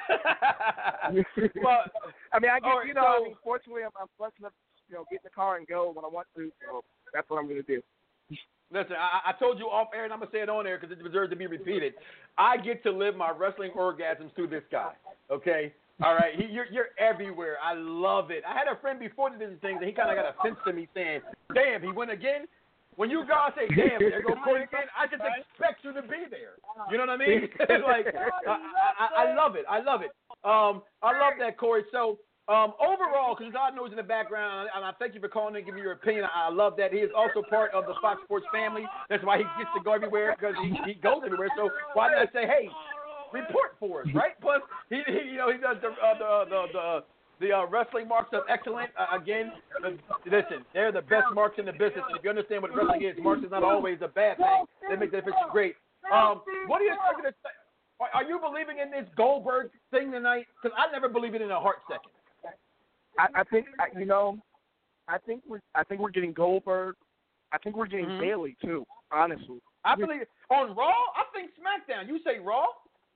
but, I mean, I get, right, you know, so, I mean, fortunately, I'm, I'm blessed enough to, you know, get in the car and go when I want to, so that's what I'm going to do. Listen, I, I told you off air, and I'm going to say it on air because it deserves to be repeated. I get to live my wrestling orgasms through this guy, okay? All right? He, you're, you're everywhere. I love it. I had a friend before that did these things, and he kind of got offense to me saying, damn, he went again? When you go out and say, damn, there goes Corey again, I just expect you to be there. You know what I mean? like, I, I, I love it. I love it. Um, I love that, Corey. So, Um, overall, because God knows in the background, and I thank you for calling and giving me your opinion. I love that. He is also part of the Fox Sports family. That's why he gets to go everywhere, because he, he goes everywhere. So why not say, hey, report for us, right? Plus, he, he you know he does the uh, the the the, the uh, wrestling marks of excellent. Uh, again, the, listen, they're the best marks in the business. And if you understand what wrestling is, marks is not always a bad thing. They make the difference great. Um, what are you going to say? Are, are you believing in this Goldberg thing tonight? Because I never believe it in a heart second. I, I think you know, I think we're I think we're getting Goldberg. I think we're getting mm-hmm. Bailey too. Honestly, I believe on Raw. I think SmackDown. You say Raw?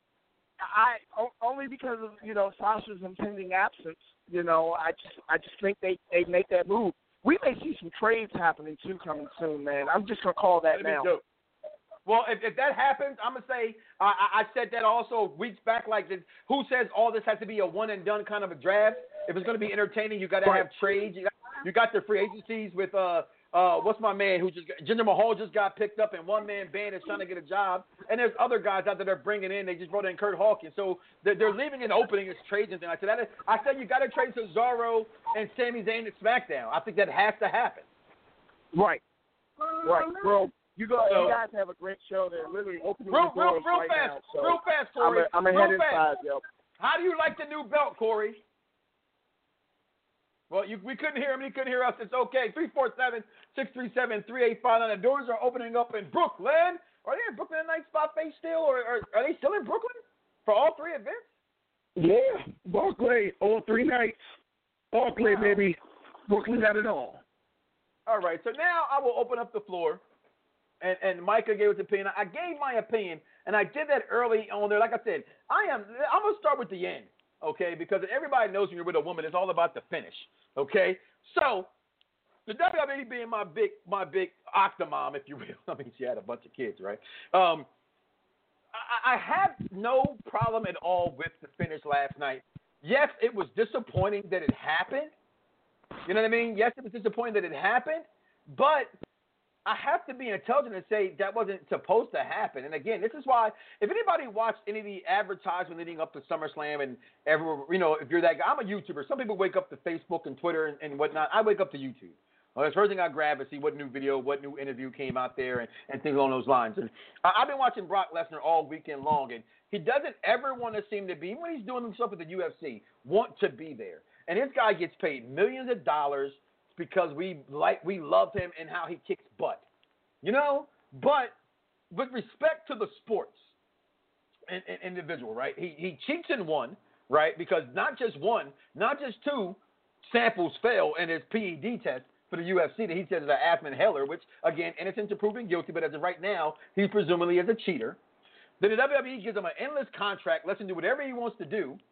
I only because of you know Sasha's impending absence. You know, I just I just think they they make that move. We may see some trades happening too coming soon, man. I'm just gonna call that now. Well, if, if that happens, I'm going to say, uh, I, I said that also weeks back, like, this, who says all this has to be a one-and-done kind of a draft? If it's going to be entertaining, you got to right. have trades. You got, you got the free agencies with, uh, uh, what's my man who just got, Jinder Mahal just got picked up, and one-man band is trying to get a job. And there's other guys out there they're bringing in. They just brought in Kurt Hawkins. So they're, they're leaving an opening as trades and things. I said, that is, I said you got to trade Cesaro and Sami Zayn at SmackDown. I think that has to happen. Right. Right, bro. You, go, so, you guys have a great show. They're literally opening real, the doors real, real right fast, now. So real fast, Corey. I'm a, I'm a head inside, yo. How do you like the new belt, Corey? Well, you, we couldn't hear him. He couldn't hear us. It's okay. three four seven, six three seven, three eight five nine. The doors are opening up in Brooklyn. Are they in Brooklyn tonight, Spot Face still? Or, or are they still in Brooklyn for all three events? Yeah, Barclay, all three nights. Barclay, wow. Baby. Brooklyn got it all. All right, so now I will open up the floor. And, and Micah gave his opinion. I gave my opinion, and I did that early on there. Like I said, I am. I'm gonna start with the end, okay? Because everybody knows when you're with a woman, it's all about the finish, okay? So the W W E being my big, my big octomom, if you will. I mean, she had a bunch of kids, right? Um, I, I have no problem at all with the finish last night. Yes, it was disappointing that it happened. You know what I mean? Yes, it was disappointing that it happened, but I have to be intelligent and say that wasn't supposed to happen. And again, this is why if anybody watched any of the advertisement leading up to SummerSlam and everywhere, you know, if you're that guy, I'm a YouTuber. Some people wake up to Facebook and Twitter and, and whatnot. I wake up to YouTube. Well, the first thing I grab is see what new video, what new interview came out there and, and things along those lines. And I, I've been watching Brock Lesnar all weekend long, and he doesn't ever want to seem to be, when he's doing himself at the U F C, want to be there. And this guy gets paid millions of dollars because we like we love him and how he kicks butt, you know. But with respect to the sports and, and individual, right? He he cheats in one, right? Because not just one, not just two samples fail in his P E D test for the U F C that he says is an asthma inhaler, which again, innocent to proven guilty, but as of right now, he presumably is a cheater. Then the W W E gives him an endless contract, lets him do whatever he wants to do.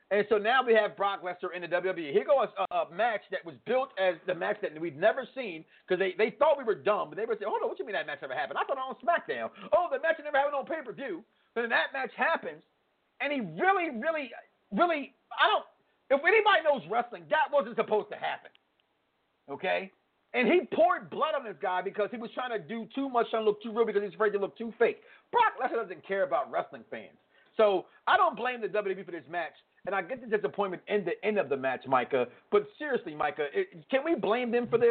And so now we have Brock Lesnar in the W W E. Here goes a, a match that was built as the match that we've never seen because they, they thought we were dumb. But they were saying, hold on, what you mean that match never happened? I thought it was on SmackDown. Oh, the match never happened on pay-per-view. So then that match happens, and he really, really, really, I don't, if anybody knows wrestling, that wasn't supposed to happen. Okay? And he poured blood on this guy because he was trying to do too much, trying to look too real because he's afraid to look too fake. Brock Lesnar doesn't care about wrestling fans. So I don't blame the W W E for this match, and I get the disappointment in the end of the match, Micah. But seriously, Micah, it, can we blame them for this?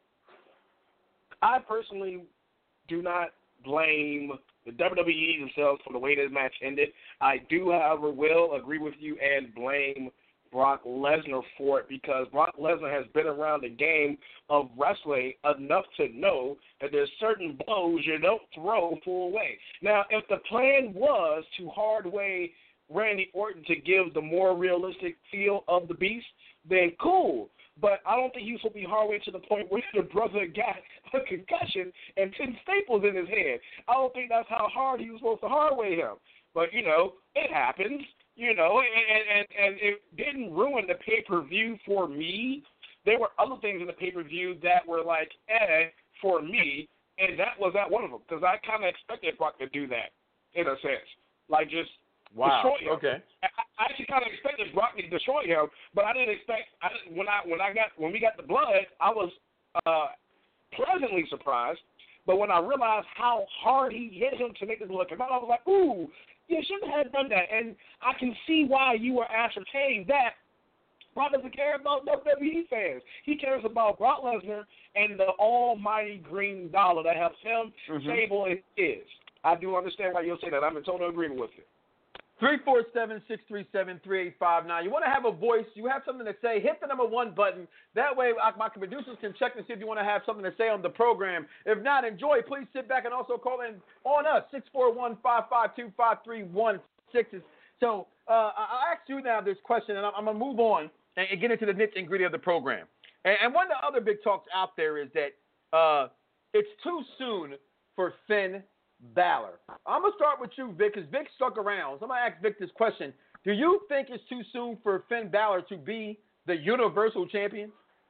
I personally do not blame the W W E themselves for the way this match ended. I do, however, will agree with you and blame Brock Lesnar for it because Brock Lesnar has been around the game of wrestling enough to know that there's certain blows you don't throw full way. Now, if the plan was to hard way Randy Orton to give the more realistic feel of the Beast, then cool. But I don't think he was supposed to be hard way to the point where the brother got a concussion and ten staples in his head. I don't think that's how hard he was supposed to hard way him. But, you know, it happens. You know, and, and, and it didn't ruin the pay-per-view for me. There were other things in the pay-per-view that were like, eh, for me, and that was that one of them. Because I kind of expected Brock to do that, in a sense. Like, just wow. destroy him. Okay. I, I actually kind of expected Brock to destroy him, but I didn't expect, I didn't, when I when I got, when we got the blood, I was uh, pleasantly surprised. But when I realized how hard he hit him to make this look, I was like, ooh, you shouldn't have done that. And I can see why you were ascertaining that Brock doesn't care about W W E fans. He cares about Brock Lesnar and the almighty green dollar that helps him, mm-hmm. stable, and his. I do understand why you'll say that. I'm in total agreement with you. three four seven, six three seven, three eight five nine. You want to have a voice, you have something to say, hit the number one button. That way I, my producers can check and see if you want to have something to say on the program. If not, enjoy. Please sit back and also call in on us, six four one, five five two, five three one six. So uh, I'll ask you now this question, and I'm, I'm going to move on and, and get into the nitty and gritty of the program. And, and one of the other big talks out there is that uh, it's too soon for Finn Balor. I'm going to start with you, Vic, because Vic stuck around. So I'm going to ask Vic this question. Do you think it's too soon for Finn Balor to be the Universal Champion?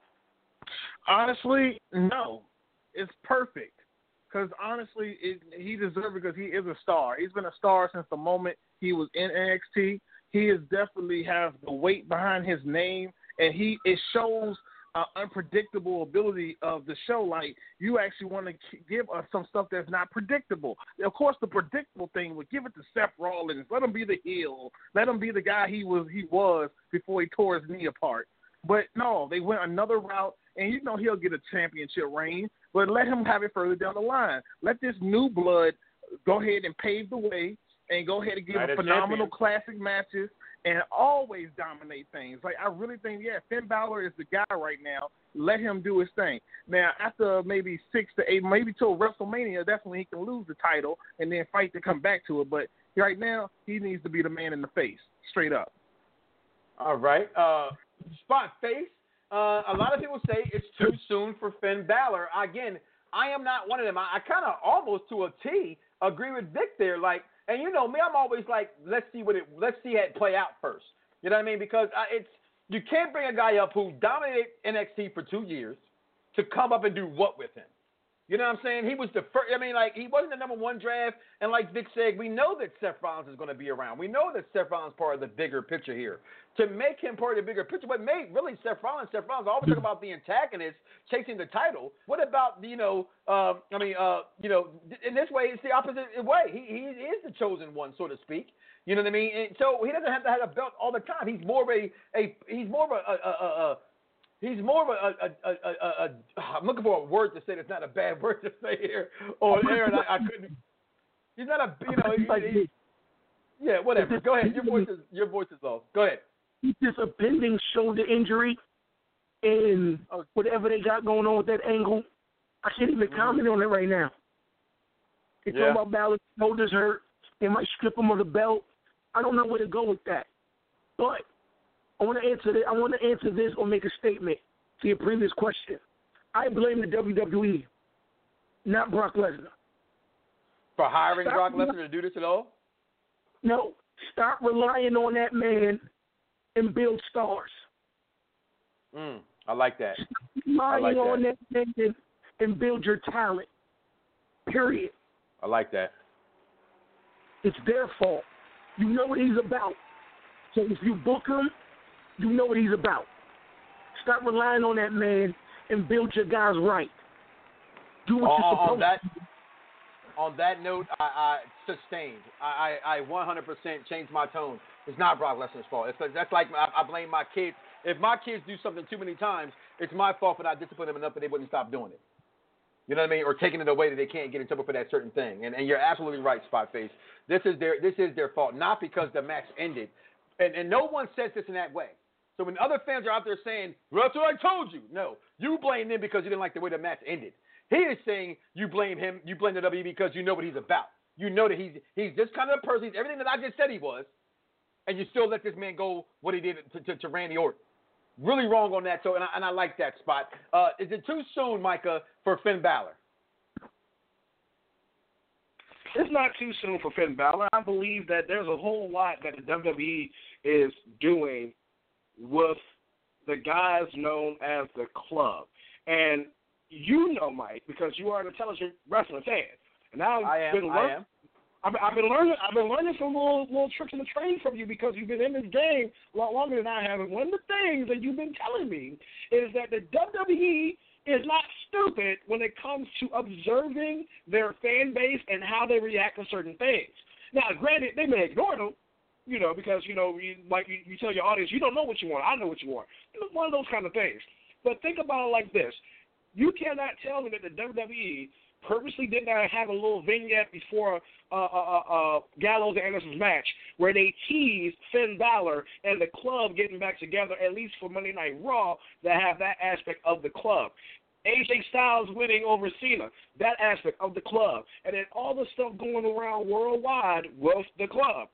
Honestly, no. It's perfect. Because honestly, it, he deserves it because he is a star. He's been a star since the moment he was in N X T. He is definitely has the weight behind his name, and he it shows uh, unpredictable ability of the show. Like, you actually want to give us some stuff that's not predictable. Of course, the predictable thing would give it to Seth Rollins. Let him be the heel. Let him be the guy he was he was before he tore his knee apart. But no, they went another route, and you know he'll get a championship reign, but let him have it further down the line. Let this new blood go ahead and pave the way and go ahead and give right, him phenomenal classic matches and always dominate things. Like, I really think, yeah, Finn Balor is the guy right now. Let him do his thing. Now, after maybe six to eight, maybe till WrestleMania, that's when he can lose the title and then fight to come back to it. But right now, he needs to be the man in the face, straight up. All right. Uh, spot face. Uh, a lot of people say it's too soon for Finn Balor. Again, I am not one of them. I, I kind of almost to a T agree with Vic there. Like, and you know me, I'm always like, let's see what it, let's see it play out first. You know what I mean? Because uh, it's you can't bring a guy up who dominated N X T for two years to come up and do what with him? You know what I'm saying? He was the first. I mean, like, he wasn't the number one draft. And like Vic said, we know that Seth Rollins is going to be around. We know that Seth Rollins is part of the bigger picture here. To make him part of the bigger picture, but made really Seth Rollins, Seth Rollins always talk about the antagonist chasing the title. What about, you know, um, I mean, uh, you know, in this way, it's the opposite way. He he is the chosen one, so to speak. You know what I mean? And so he doesn't have to have a belt all the time. He's more of a, a he's more of a, a, a, a He's more of a, a, a, a, a, I'm looking for a word to say that's not a bad word to say here on air, and I, I couldn't. He's not a, you know, he, he, yeah, whatever. Go ahead. Your voice is your voice is low. Go ahead. It's just a pending shoulder injury, and whatever they got going on with that angle, I can't even mm-hmm. comment on it right now. They yeah. talking about Balor's shoulders hurt. They might strip him of the belt. I don't know where to go with that, but I want to answer this. I want to answer this or make a statement to your previous question. I blame the W W E, not Brock Lesnar. For hiring Stop Brock Lesnar to do this at all? No. Stop relying on that man and build stars. Mm, I like that. Lying I like on that. that and, and build your talent. Period. I like that. It's their fault. You know what he's about. So if you book him, you know what he's about. Stop relying on that man and build your guys right. Do what on, you're supposed on that, to do. On that note, I, I sustained. I, I, I one hundred percent changed my tone. It's not Brock Lesnar's fault. It's, that's like I, I blame my kids. If my kids do something too many times, it's my fault for not disciplining them enough that they wouldn't stop doing it. You know what I mean? Or taking it away that they can't get in trouble for that certain thing. And, and you're absolutely right, Spotface. This is their this is their fault, not because the match ended. And, and no one says this in that way. So when other fans are out there saying, well, that's what I told you. No, you blame them because you didn't like the way the match ended. He is saying you blame him, you blame the W W E because you know what he's about. You know that he's he's this kind of person. He's everything that I just said he was, and you still let this man go what he did to, to, to Randy Orton. Really wrong on that. So and I, and I like that Spot. Uh, is it too soon, Micah, for Finn Balor? It's not too soon for Finn Balor. I believe that there's a whole lot that the W W E is doing with the guys known as the Club. And you know, Mike, because you are an intelligent wrestling fan. And I've I am. Been I lear- am. I've, I've been learning. I've been learning some little little tricks in the trade from you because you've been in this game a lot longer than I have. And one of the things that you've been telling me is that the W W E is not stupid when it comes to observing their fan base and how they react to certain things. Now, granted, they may ignore them, you know, because, you know, you, like you, you tell your audience, you don't know what you want. I know what you want. It's one of those kind of things. But think about it like this. You cannot tell me that the W W E purposely did not have a little vignette before uh, uh, uh, Gallows and Anderson's match where they teased Finn Balor and the Club getting back together, at least for Monday Night Raw, that have that aspect of the Club. A J Styles winning over Cena, that aspect of the Club. And then all the stuff going around worldwide with the Club.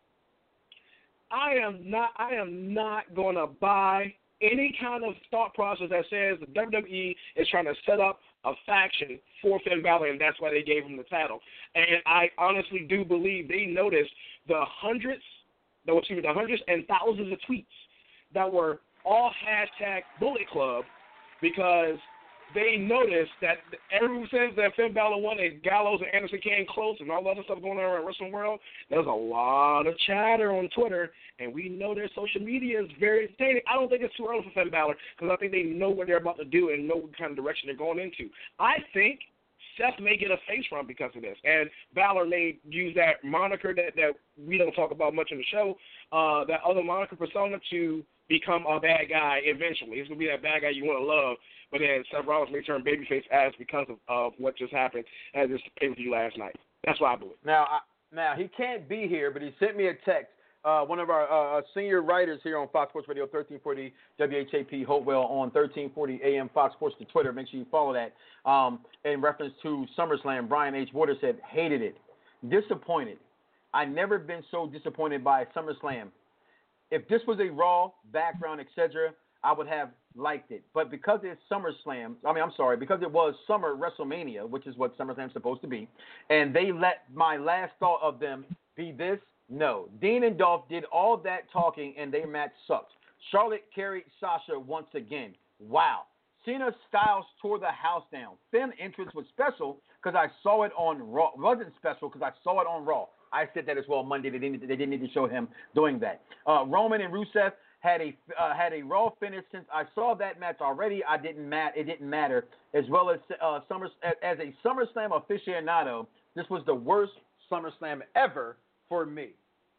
I am not I am not going to buy any kind of thought process that says the W W E is trying to set up a faction for Finn Balor, and that's why they gave him the title. And I honestly do believe they noticed the hundreds, no, excuse me, the hundreds and thousands of tweets that were all hashtag Bullet Club because they noticed that everyone says that Finn Balor won and Gallows and Anderson came close and all the other stuff going on around Wrestling World. There's a lot of chatter on Twitter, and we know their social media is very entertaining. I don't think it's too early for Finn Balor because I think they know what they're about to do and know what kind of direction they're going into. I think Seth may get a face run because of this, and Balor may use that moniker that, that we don't talk about much in the show, uh, that other moniker persona to become a bad guy eventually. He's going to be that bad guy you want to love. But then Seth Rollins may turn babyface as because of, of what just happened at this pay-per-view last night. That's what I believe. Now, I, now he can't be here, but he sent me a text. Uh, one of our uh, senior writers here on Fox Sports Radio, thirteen forty W H A P Hopewell on thirteen forty A M Fox Sports to Twitter. Make sure you follow that. Um, in reference to SummerSlam, Brian H. Waters said, hated it. Disappointed. I never been so disappointed by SummerSlam. If this was a Raw, background, et cetera, I would have liked it. But because it's SummerSlam, I mean, I'm sorry, because it was Summer WrestleMania, which is what SummerSlam is supposed to be, and they let my last thought of them be this, no. Dean and Dolph did all that talking, and their match sucked. Charlotte carried Sasha once again. Wow. Cena Styles tore the house down. Finn entrance was special because I saw it on Raw. It wasn't special because I saw it on Raw. I said that as well Monday. They didn't, they didn't need to show him doing that. Uh, Roman and Rusev had a uh, had a Raw finish. Since I saw that match already, I didn't mat. It didn't matter. As well as uh, Summer as a SummerSlam aficionado, this was the worst SummerSlam ever for me.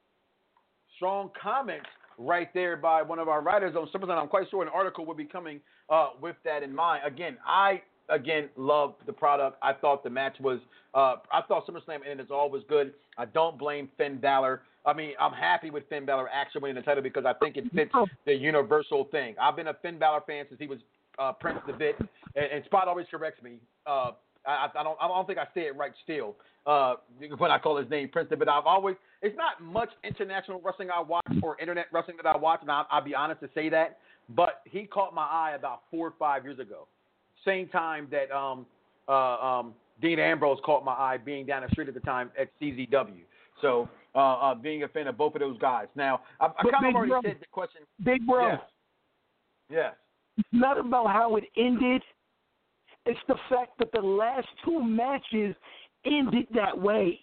Strong comments right there by one of our writers on SummerSlam. I'm quite sure an article will be coming uh, with that in mind. Again, I again loved the product. I thought the match was. Uh, I thought SummerSlam and it's all was good. I don't blame Finn Balor. I mean, I'm happy with Finn Balor actually winning the title because I think it fits the universal thing. I've been a Finn Balor fan since he was uh, Prince the Bit, and, and Spot always corrects me. Uh, I, I don't. I don't think I say it right still uh, when I call his name Prince the Bit. I've always. It's not much international wrestling I watch or internet wrestling that I watch, and I, I'll be honest to say that. But he caught my eye about four or five years ago, same time that um, uh, um, Dean Ambrose caught my eye being down the street at the time at C Z W. So, uh, uh, being a fan of both of those guys. Now, I, I kind of already bro, said the question. Big bro. Yes. yes. It's not about how it ended. It's the fact that the last two matches ended that way.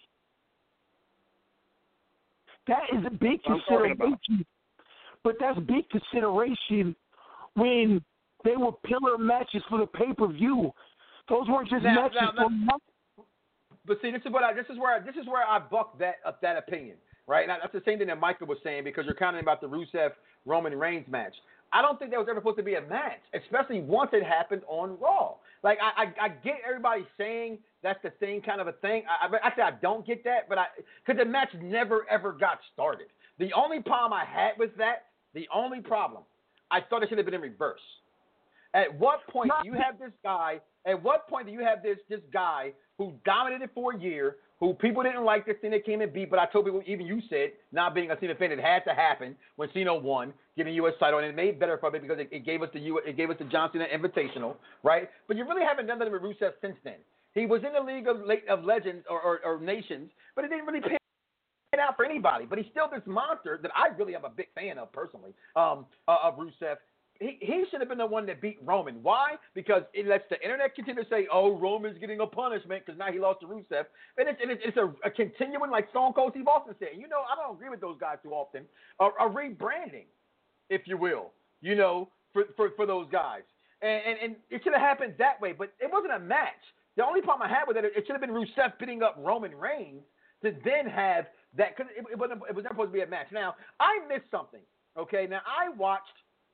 That is a big consideration. But that's big consideration when they were pillar matches for the pay-per-view. Those weren't just now, matches now, for now, But see, this is what I this is where this is where I buck that up that opinion, right? Now, that's the same thing that Michael was saying because you're counting about the Rusev Roman Reigns match. I don't think that was ever supposed to be a match, especially once it happened on Raw. Like I, I, I get everybody saying that's the thing, kind of a thing. I, I actually I don't get that, but I because the match never ever got started. The only problem I had with that, the only problem, I thought it should have been in reverse. At what point do you have this guy? At what point do you have this this guy who dominated for a year, who people didn't like this thing that came and beat, but I told people, even you said, not being a Cena fan, it had to happen when Cena won, getting U S title, and it made better for it because it, it gave us the U, it gave us the John Cena Invitational, right? But you really haven't done that with Rusev since then. He was in the League of, of Legends or, or, or Nations, but it didn't really pan out for anybody. But he's still this monster that I really am a big fan of personally, um, uh, of Rusev. He, he should have been the one that beat Roman. Why? Because it lets the internet continue to say, oh, Roman's getting a punishment because now he lost to Rusev. And it's, and it's, it's a, a continuing, like Stone Cold Steve Austin said. You know, I don't agree with those guys too often. A, a rebranding, if you will, you know, for, for, for those guys. And, and, and it should have happened that way, but it wasn't a match. The only problem I had with it, it should have been Rusev beating up Roman Reigns to then have that, because it, it, wasn't, it was never supposed to be a match. Now, I missed something, okay? Now, I watched.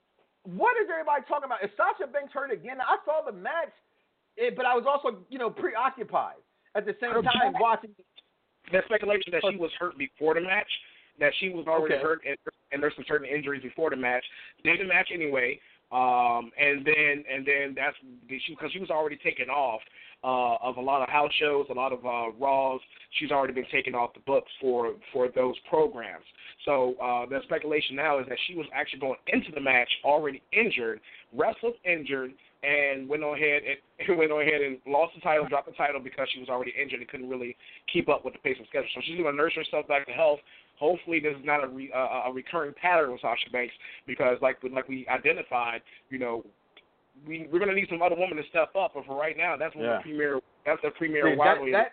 What is everybody talking about? Is Sasha Banks hurt again? I saw the match, but I was also, you know, preoccupied at the same time watching. There's speculation that she was hurt before the match, that she was already okay. hurt, and, and there's some certain injuries before the match. Did the match anyway, um, and then and then that's because she was already taken off uh, of a lot of house shows, a lot of uh, Raws. She's already been taken off the books for for those programs. So uh, the speculation now is that she was actually going into the match already injured, wrestled injured, and went on ahead and went on ahead and lost the title, dropped the title because she was already injured and couldn't really keep up with the pace of schedule. So she's going to nurse herself back to health. Hopefully, this is not a, re, uh, a recurring pattern with Sasha Banks because, like like we identified, you know, we we're going to need some other women to step up. But for right now, that's one yeah. of the premier that's the premier See, rivalry. That, that,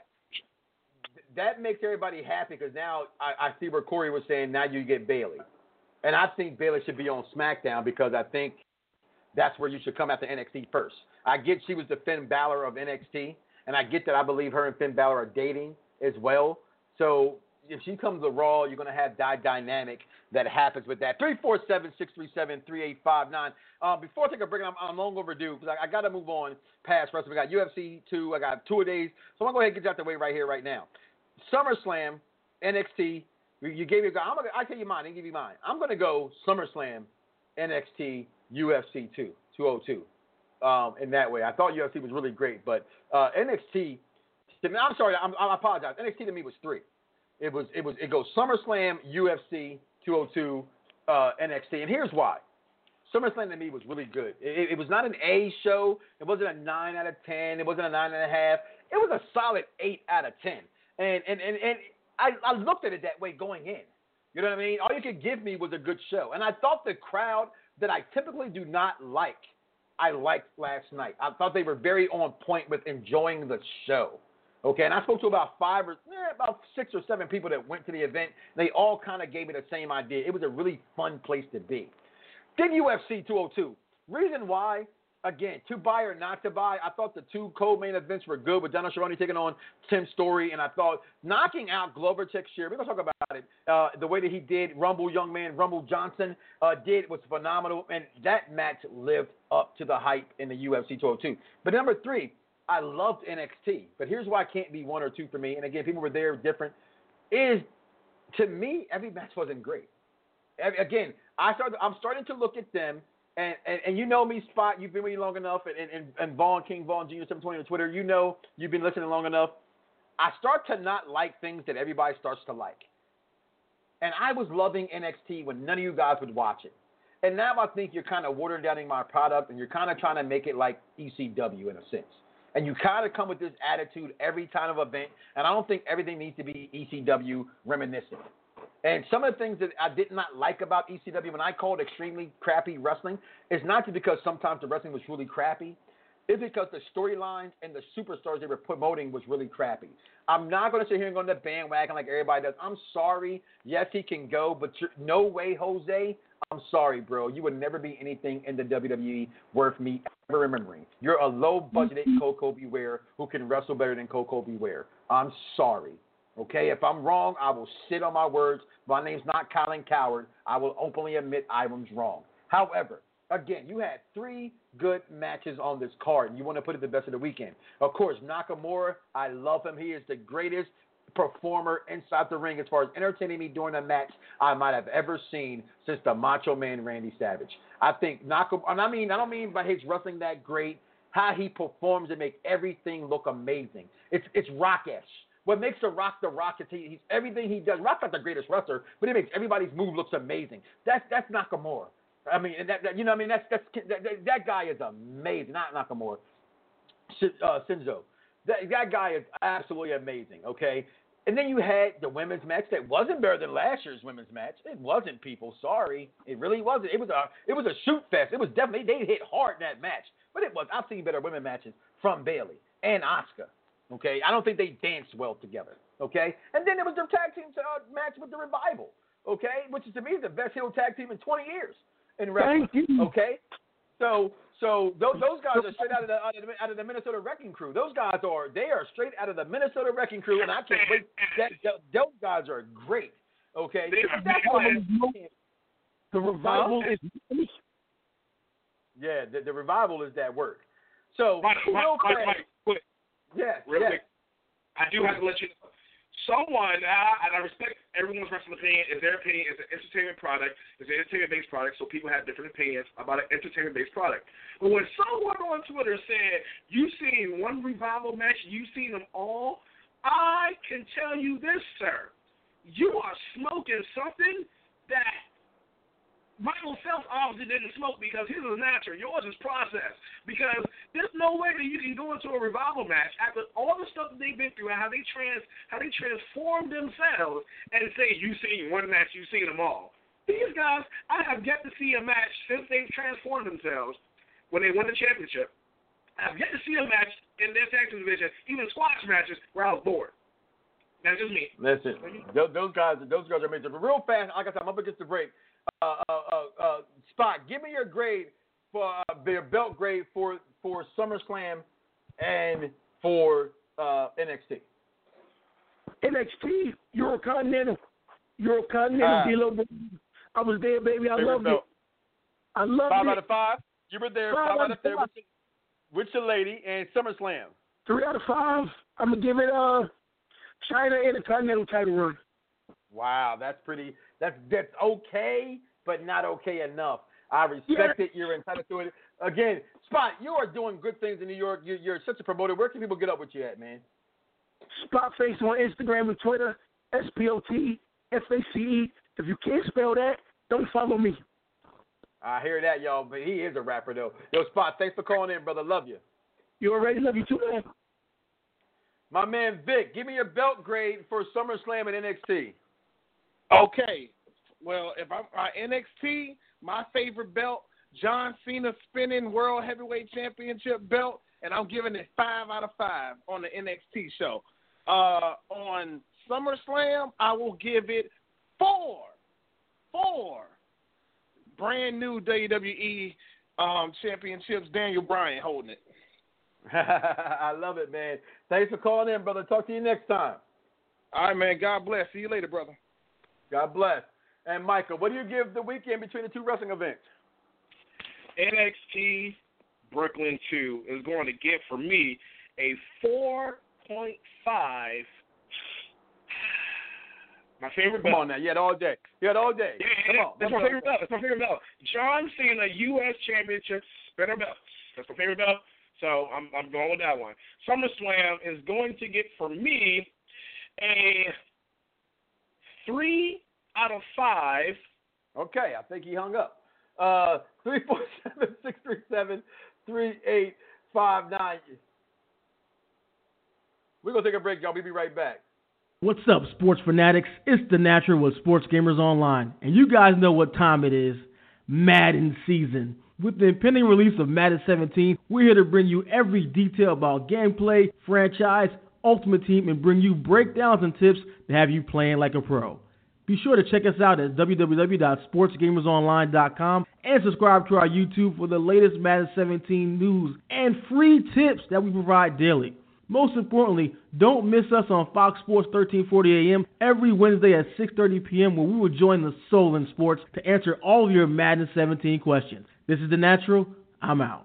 that makes everybody happy because now I, I see where Corey was saying now you get Bayley. And I think Bayley should be on SmackDown because I think that's where you should come after N X T first. I get she was the Finn Balor of N X T, and I get that I believe her and Finn Balor are dating as well. So if she comes to Raw, you're going to have that dynamic that happens with that. three four seven, six three seven, three eight five nine. Uh, before I take a break, I'm, I'm long overdue because I, I got to move on past wrestling. We got U F C two. I got two a days. So I'm going to go ahead and get you out the way right here, right now. SummerSlam, N X T. You, you gave me a go. I'm gonna, I tell you mine. I didn't give you mine. I'm going to go SummerSlam, N X T, U F C two, two oh two. Um, in that way, I thought U F C was really great, but uh, N X T. To me, I'm sorry. I'm, I apologize. N X T to me was three. It was it was it goes SummerSlam, U F C, two oh two, uh, N X T, and here's why. SummerSlam to me was really good. It, it was not an A show. It wasn't a nine out of ten. It wasn't a nine and a half. It was a solid eight out of ten. And and and, and I, I looked at it that way going in. You know what I mean? All you could give me was a good show. And I thought the crowd that I typically do not like, I liked last night. I thought they were very on point with enjoying the show. Okay, and I spoke to about five or eh, about six or seven people that went to the event. They all kind of gave me the same idea. It was a really fun place to be. Then U F C two oh two. Reason why, again, to buy or not to buy, I thought the two co-main events were good with Donald Cerrone taking on Tim Story, and I thought knocking out Glover Teixeira, we're going to talk about it, uh, the way that he did Rumble Young Man, Rumble Johnson uh, did was phenomenal, and that match lived up to the hype in the U F C two oh two. But number three, I loved N X T, but here's why it can't be one or two for me, and again, people were there different, is to me, every match wasn't great. Again, I started, I'm starting to look at them, and, and, and you know me, Spot, you've been with me long enough, and, and, and Vaughn, King Vaughn Junior seven twenty on Twitter, you know you've been listening long enough. I start to not like things that everybody starts to like. And I was loving N X T when none of you guys would watch it. And now I think you're kind of watering down my product, and you're kind of trying to make it like E C W in a sense. And you kind of come with this attitude every time of event, and I don't think everything needs to be E C W reminiscent. And some of the things that I did not like about E C W when I called extremely crappy wrestling is not just because sometimes the wrestling was really crappy. It's because the storylines and the superstars they were promoting was really crappy. I'm not going to sit here and go on the bandwagon like everybody does. I'm sorry. Yes, he can go, but you're, no way, Jose. I'm sorry, bro. You would never be anything in the W W E worth me ever remembering. You're a low-budgeted Koko B. Ware who can wrestle better than Koko B. Ware. I'm sorry. Okay? If I'm wrong, I will sit on my words. My name's not Colin Coward. I will openly admit I was wrong. However, again, you had three good matches on this card, and you want to put it the best of the weekend. Of course, Nakamura, I love him. He is the greatest performer inside the ring as far as entertaining me during a match I might have ever seen since the Macho Man Randy Savage. I think Nakamura, and I mean, I don't mean by his wrestling that great, how he performs and make everything look amazing. It's it's Rock-esque. What makes The Rock The Rock is he, he's everything he does. Rock's not the greatest wrestler, but he makes everybody's move looks amazing. That's that's Nakamura. I mean, that, that you know, what I mean, that's that's that, that, that guy is amazing. Not Nakamura, uh, Shinzo. That that guy is absolutely amazing. Okay, and then you had the women's match that wasn't better than last year's women's match. It wasn't, people. Sorry, it really wasn't. It was a it was a shoot fest. It was definitely they hit hard in that match, but it was. I've seen better women matches from Bayley and Asuka. Okay, I don't think they danced well together. Okay, and then there was the tag team uh, match with the Revival. Okay, which is to me the best heel tag team in twenty years. In wrestling, okay, so so those, those guys are straight out of the out of the, out of the Minnesota Wrecking Crew. Those guys are they are straight out of the Minnesota Wrecking Crew, and I can't wait. That, that those guys are great. Okay, that's why the Revival is. Yeah, the, the Revival is that word. So Mike, real Mike, quick, Mike, quick. Yes, real yes. quick. I do have to let you know. Someone, uh, and I respect everyone's wrestling opinion, is their opinion, is an entertainment product, is an entertainment-based product, so people have different opinions about an entertainment-based product. But when someone on Twitter said, you've seen one Revival match, you've seen them all, I can tell you this, sir. You are smoking something that Michael Phelps obviously didn't smoke because his is natural. Yours is processed. Because there's no way that you can go into a Revival match after all the stuff that they've been through and how they trans how they transformed themselves and say you've seen one match, you've seen them all. These guys, I have yet to see a match since they've transformed themselves when they won the championship. I've yet to see a match in their tag team division, even squash matches, where I was bored. That's just me. Listen, those, those guys, those guys are amazing. But real fast, like I said, I'm up against the break. Uh, uh, uh, uh, Spot, give me your grade for uh, your belt grade for for SummerSlam and for uh, N X T. N X T, Eurocontinental, Eurocontinental, Uh, D'Lo. I was there, baby. I loved belt. it. I loved five it. out of five. You were there. Five Five, out out of of there five. with, with your lady and SummerSlam. Three out of five. I'm gonna give it uh China Intercontinental title run. Wow, that's pretty. That's that's okay, but not okay enough. I respect Yeah. it. You're entitled to it. Again, Spot, you are doing good things in New York. You're, you're such a promoter. Where can people get up with you at, man? Spotface on Instagram and Twitter. S P O T F A C E. If you can't spell that, don't follow me. I hear that, y'all. But he is a rapper, though. Yo, Spot, thanks for calling in, brother. Love you. You already love you too, man. My man Vic, give me your belt grade for SummerSlam and N X T. Okay. Well, if I'm uh, N X T, my favorite belt, John Cena spinning World Heavyweight Championship belt, and I'm giving it five out of five on the N X T show. Uh, on SummerSlam, I will give it four. Four. Brand new W W E um, championships, Daniel Bryan holding it. I love it, man. Thanks for calling in, brother. Talk to you next time. All right, man. God bless. See you later, brother. God bless. And Michael, what do you give the weekend between the two wrestling events? N X T Brooklyn two is going to get, for me, a four point five. My favorite belt. Come on now. You had all day. You had all day. Yeah, Come yeah, on. that's my favorite belt. That's my favorite belt. John Cena U S Championship spinner belt. That's my favorite belt. So I'm I'm going with that one. SummerSlam is going to get, for me, a three out of five. Okay, I think he hung up. Uh, three four seven six three seven three eight five nine. We're going to take a break, y'all. We'll be right back. What's up, sports fanatics? It's The Natural with Sports Gamers Online. And you guys know what time it is. Madden season. With the impending release of Madden seventeen, we're here to bring you every detail about gameplay, franchise, Ultimate Team, and bring you breakdowns and tips to have you playing like a pro. Be sure to check us out at w w w dot sports gamers online dot com and subscribe to our YouTube for the latest Madden seventeen news and free tips that we provide daily. Most importantly, don't miss us on Fox Sports thirteen forty a m every Wednesday at six thirty p m where we will join the soul in sports to answer all of your Madden seventeen questions. This is The Natural. I'm out.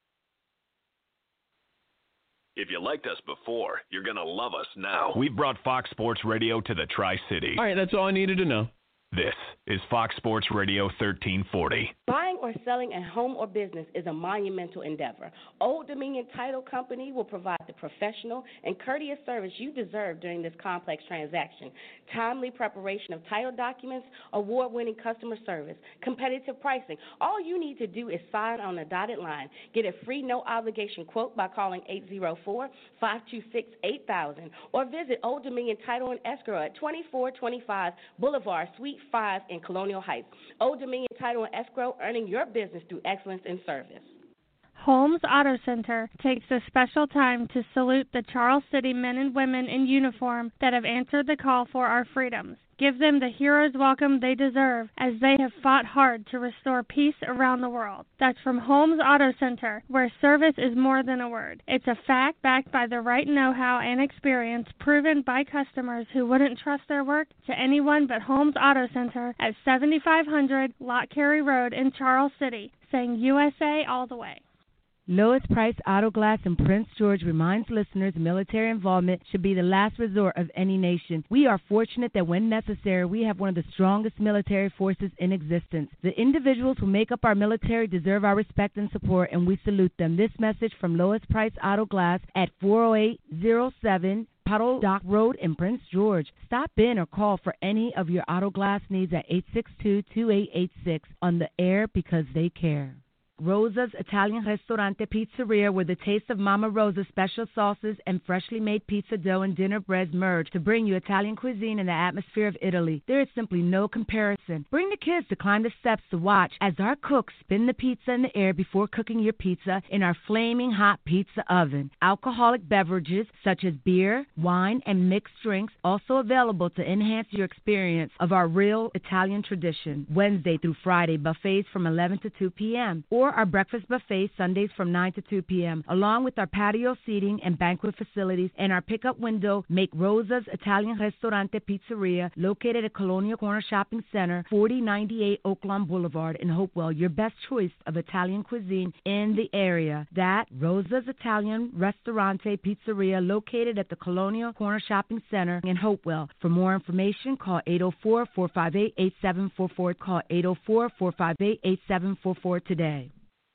If you liked us before, you're going to love us now. We've brought Fox Sports Radio to the Tri-City. All right, that's all I needed to know. This is Fox Sports Radio thirteen forty. Buying or selling a home or business is a monumental endeavor. Old Dominion Title Company will provide the professional and courteous service you deserve during this complex transaction. Timely preparation of title documents, award-winning customer service, competitive pricing. All you need to do is sign on a dotted line. Get a free no-obligation quote by calling eight zero four, five two six, eight thousand or visit Old Dominion Title and Escrow at twenty-four twenty-five Boulevard, Suite five in Colonial Heights. Old Dominion Title and Escrow, earning your business through excellence in service. Holmes Auto Center takes a special time to salute the Charles City men and women in uniform that have answered the call for our freedoms. Give them the hero's welcome they deserve as they have fought hard to restore peace around the world. That's from Holmes Auto Center, where service is more than a word. It's a fact backed by the right know-how and experience proven by customers who wouldn't trust their work to anyone but Holmes Auto Center at seventy-five hundred Lot Carey Road in Charles City, saying U S A all the way. Lowest Price Auto Glass in Prince George reminds listeners military involvement should be the last resort of any nation. We are fortunate that when necessary, we have one of the strongest military forces in existence. The individuals who make up our military deserve our respect and support, and we salute them. This message from Lowest Price Auto Glass at four oh eight oh seven Puddle Dock Road in Prince George. Stop in or call for any of your auto glass needs at eight six two, two eight eight six on the air because they care. Rosa's Italian Ristorante Pizzeria, where the taste of Mama Rosa's special sauces and freshly made pizza dough and dinner breads merge to bring you Italian cuisine in the atmosphere of Italy. There is simply no comparison. Bring the kids to climb the steps to watch as our cooks spin the pizza in the air before cooking your pizza in our flaming hot pizza oven. Alcoholic beverages such as beer, wine, and mixed drinks also available to enhance your experience of our real Italian tradition. Wednesday through Friday buffets from eleven to two p.m. or our breakfast buffet Sundays from nine to two p.m. along with our patio seating and banquet facilities and our pickup window make Rosa's Italian Ristorante Pizzeria located at Colonial Corner Shopping Center, forty ninety-eight Oaklawn Boulevard in Hopewell your best choice of Italian cuisine in the area. That Rosa's Italian Ristorante Pizzeria located at the Colonial Corner Shopping Center in Hopewell. For more information, call eight oh four, four five eight, eight seven four four. Call eight oh four, four five eight, eight seven four four today.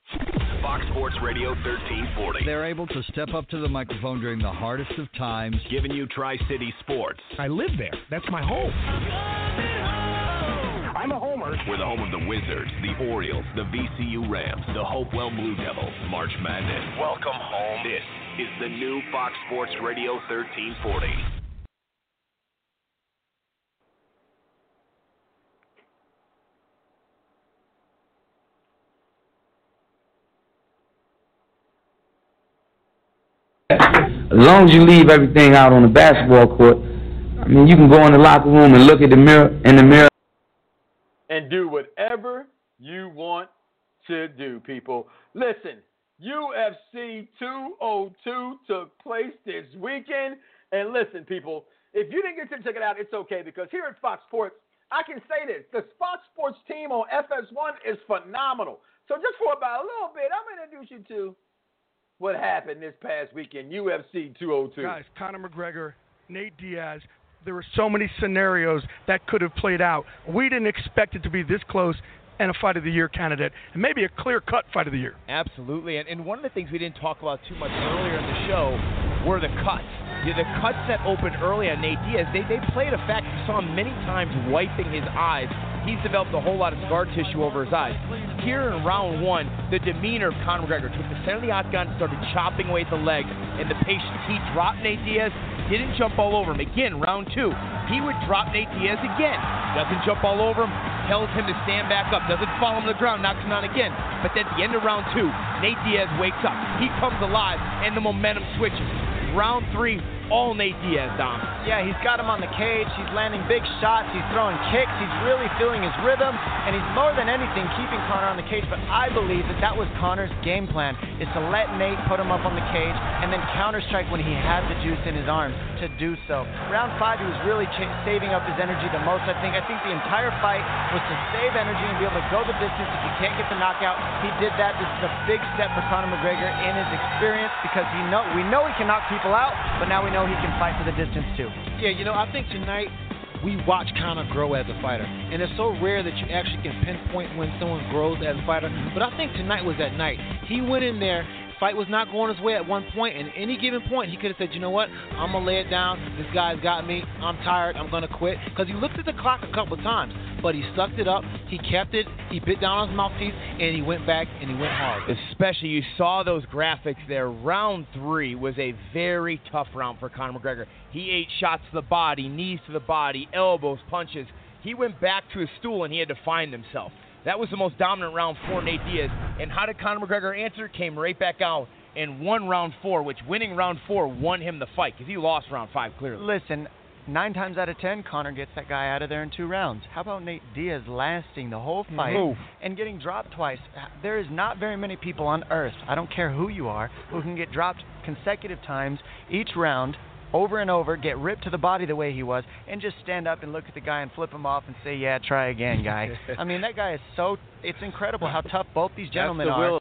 Fox Sports Radio thirteen forty. They're able to step up to the microphone during the hardest of times, giving you Tri-City sports. I live there. That's my home. I'm a homer. We're the home of the Wizards, the Orioles, the V C U Rams, the Hopewell Blue Devils, March Madness. Welcome home. This is the new Fox Sports Radio thirteen forty. As long as you leave everything out on the basketball court, I mean, you can go in the locker room and look at the mirror in the mirror and do whatever you want to do, people. Listen, U F C two oh two took place this weekend, and listen, people, if you didn't get to check it out, it's okay, because here at Fox Sports, I can say this: the Fox Sports team on F S one is phenomenal. So just for about a little bit, I'm going to introduce you to what happened this past weekend, U F C two oh two. Guys, Conor McGregor, Nate Diaz, there were so many scenarios that could have played out. We didn't expect it to be this close and a Fight of the Year candidate, and maybe a clear-cut Fight of the Year. Absolutely, and, and one of the things we didn't talk about too much earlier in the show were the cuts. Yeah, the cuts that opened early on Nate Diaz, they, they played a fact. You saw him many times wiping his eyes. He's developed a whole lot of scar tissue over his eyes. Here in round one, the demeanor of Conor McGregor took the center of the octagon, started chopping away at the legs, and the patience he dropped Nate Diaz. Didn't jump all over him. Again, round two, he would drop Nate Diaz again. Doesn't jump all over him. Tells him to stand back up. Doesn't fall him to the ground. Knocks him down again. But then at the end of round two, Nate Diaz wakes up. He comes alive, and the momentum switches. Round three, all Nate Diaz, Dom. Yeah, he's got him on the cage. He's landing big shots. He's throwing kicks. He's really feeling his rhythm, and he's more than anything keeping Conor on the cage. But I believe that that was Conor's game plan, is to let Nate put him up on the cage and then counter-strike when he had the juice in his arms to do so. Round five, he was really ch- saving up his energy the most. I think I think the entire fight was to save energy and be able to go the distance. If he can't get the knockout, he did that. This is a big step for Conor McGregor in his experience, because he know we know he can knock people out, but now we know he can fight for the distance too. Yeah, you know, I think tonight we watch Conor grow as a fighter, and it's so rare that you actually can pinpoint when someone grows as a fighter. But I think tonight was that night. He went in there. Fight was not going his way at one point, and any given point he could have said, you know what, I'm going to lay it down, this guy's got me, I'm tired, I'm going to quit, because he looked at the clock a couple of times, but he sucked it up, he kept it, he bit down on his mouthpiece, and he went back and he went hard. Especially, you saw those graphics there. Round three was a very tough round for Conor McGregor. He ate shots to the body, knees to the body, elbows, punches. He went back to his stool and he had to find himself. That was the most dominant round for Nate Diaz. And how did Conor McGregor answer? Came right back out and won round four, which winning round four won him the fight, because he lost round five clearly. Listen, nine times out of ten, Conor gets that guy out of there in two rounds. How about Nate Diaz lasting the whole fight Oof. and getting dropped twice? There is not very many people on earth, I don't care who you are, who can get dropped consecutive times each round, over and over, get ripped to the body the way he was, and just stand up and look at the guy and flip him off and say, yeah, try again, guy. I mean, that guy is so, it's incredible how tough both these gentlemen are.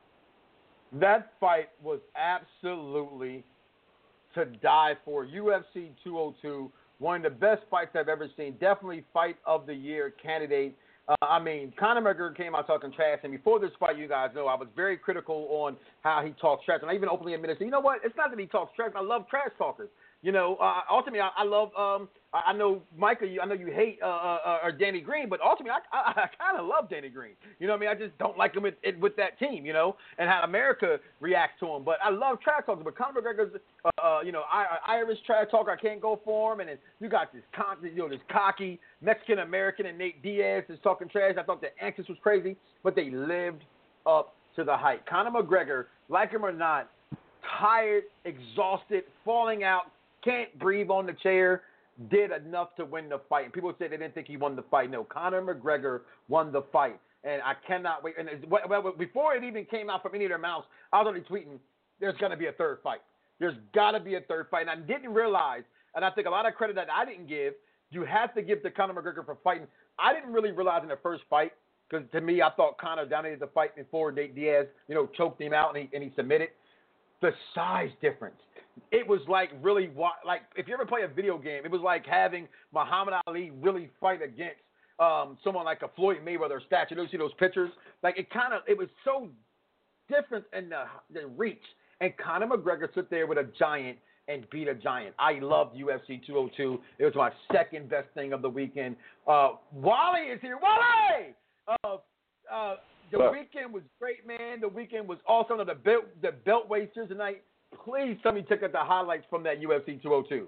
That fight was absolutely to die for. U F C two oh two, one of the best fights I've ever seen. Definitely fight of the year candidate. Uh, I mean, Conor McGregor came out talking trash, and before this fight, you guys know, I was very critical on how he talks trash, and I even openly admitted, you know what, it's not that he talks trash, I love trash talkers. You know, uh, ultimately, I, I love. Um, I, I know, Micah. You, I know you hate uh, uh, uh, Danny Green, but ultimately, I, I, I kind of love Danny Green. You know what I mean? I just don't like him with, with that team. You know, and how America reacts to him. But I love trash talkers. But Conor McGregor's, uh, uh, you know, I, Irish trash talker. I can't go for him. And then you got this, con- you know, this cocky Mexican American and Nate Diaz is talking trash. I thought the antics was crazy, but they lived up to the hype. Conor McGregor, like him or not, tired, exhausted, falling out. Can't breathe on the chair, did enough to win the fight. And people say they didn't think he won the fight. No, Conor McGregor won the fight. And I cannot wait. And well, before it even came out from any of their mouths, I was already tweeting, there's going to be a third fight. There's got to be a third fight. And I didn't realize, and I think a lot of credit that I didn't give, you have to give to Conor McGregor for fighting. I didn't really realize in the first fight, because to me, I thought Conor dominated the fight before Nate Diaz, you know, choked him out and he, and he submitted. The size difference. It was like really, like if you ever play a video game, it was like having Muhammad Ali really fight against um, someone like a Floyd Mayweather statue. You see those pictures? Like it kind of, it was so different in the, the reach. And Conor McGregor stood there with a giant and beat a giant. I loved U F C two oh two. It was my second best thing of the weekend. Uh, Wally is here. Wally! Uh, uh, The but, weekend was great, man. The weekend was awesome. The belt, the beltweight tonight. Please tell me, check out the highlights from that U F C two oh two.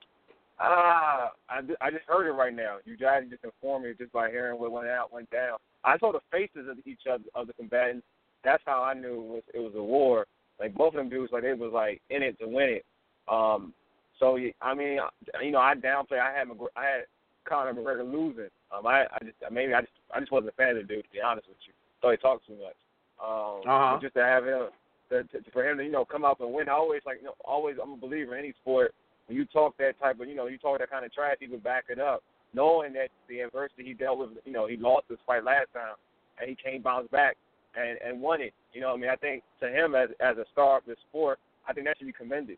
Ah, uh, I, I just heard it right now. You guys just informed me just by hearing what went out, went down. I saw the faces of each other, of the combatants. That's how I knew it was, it was a war. Like both of them dudes, like they was like in it to win it. Um, so I mean, you know, I downplay. I had I had Conor McGregor losing. Um, I, I just maybe I just I just wasn't a fan of the dude, to be honest with you. So he talks too much. Um, uh-huh. Just to have him, to, to, for him to you know come up and win. I always like you know always I'm a believer in any sport. When you talk that type of you know you talk that kind of trash, he would back it up, knowing that the adversity he dealt with. You know he lost this fight last time, and he came bounce back and, and won it. You know what I mean I think to him as as a star of the sport, I think that should be commended.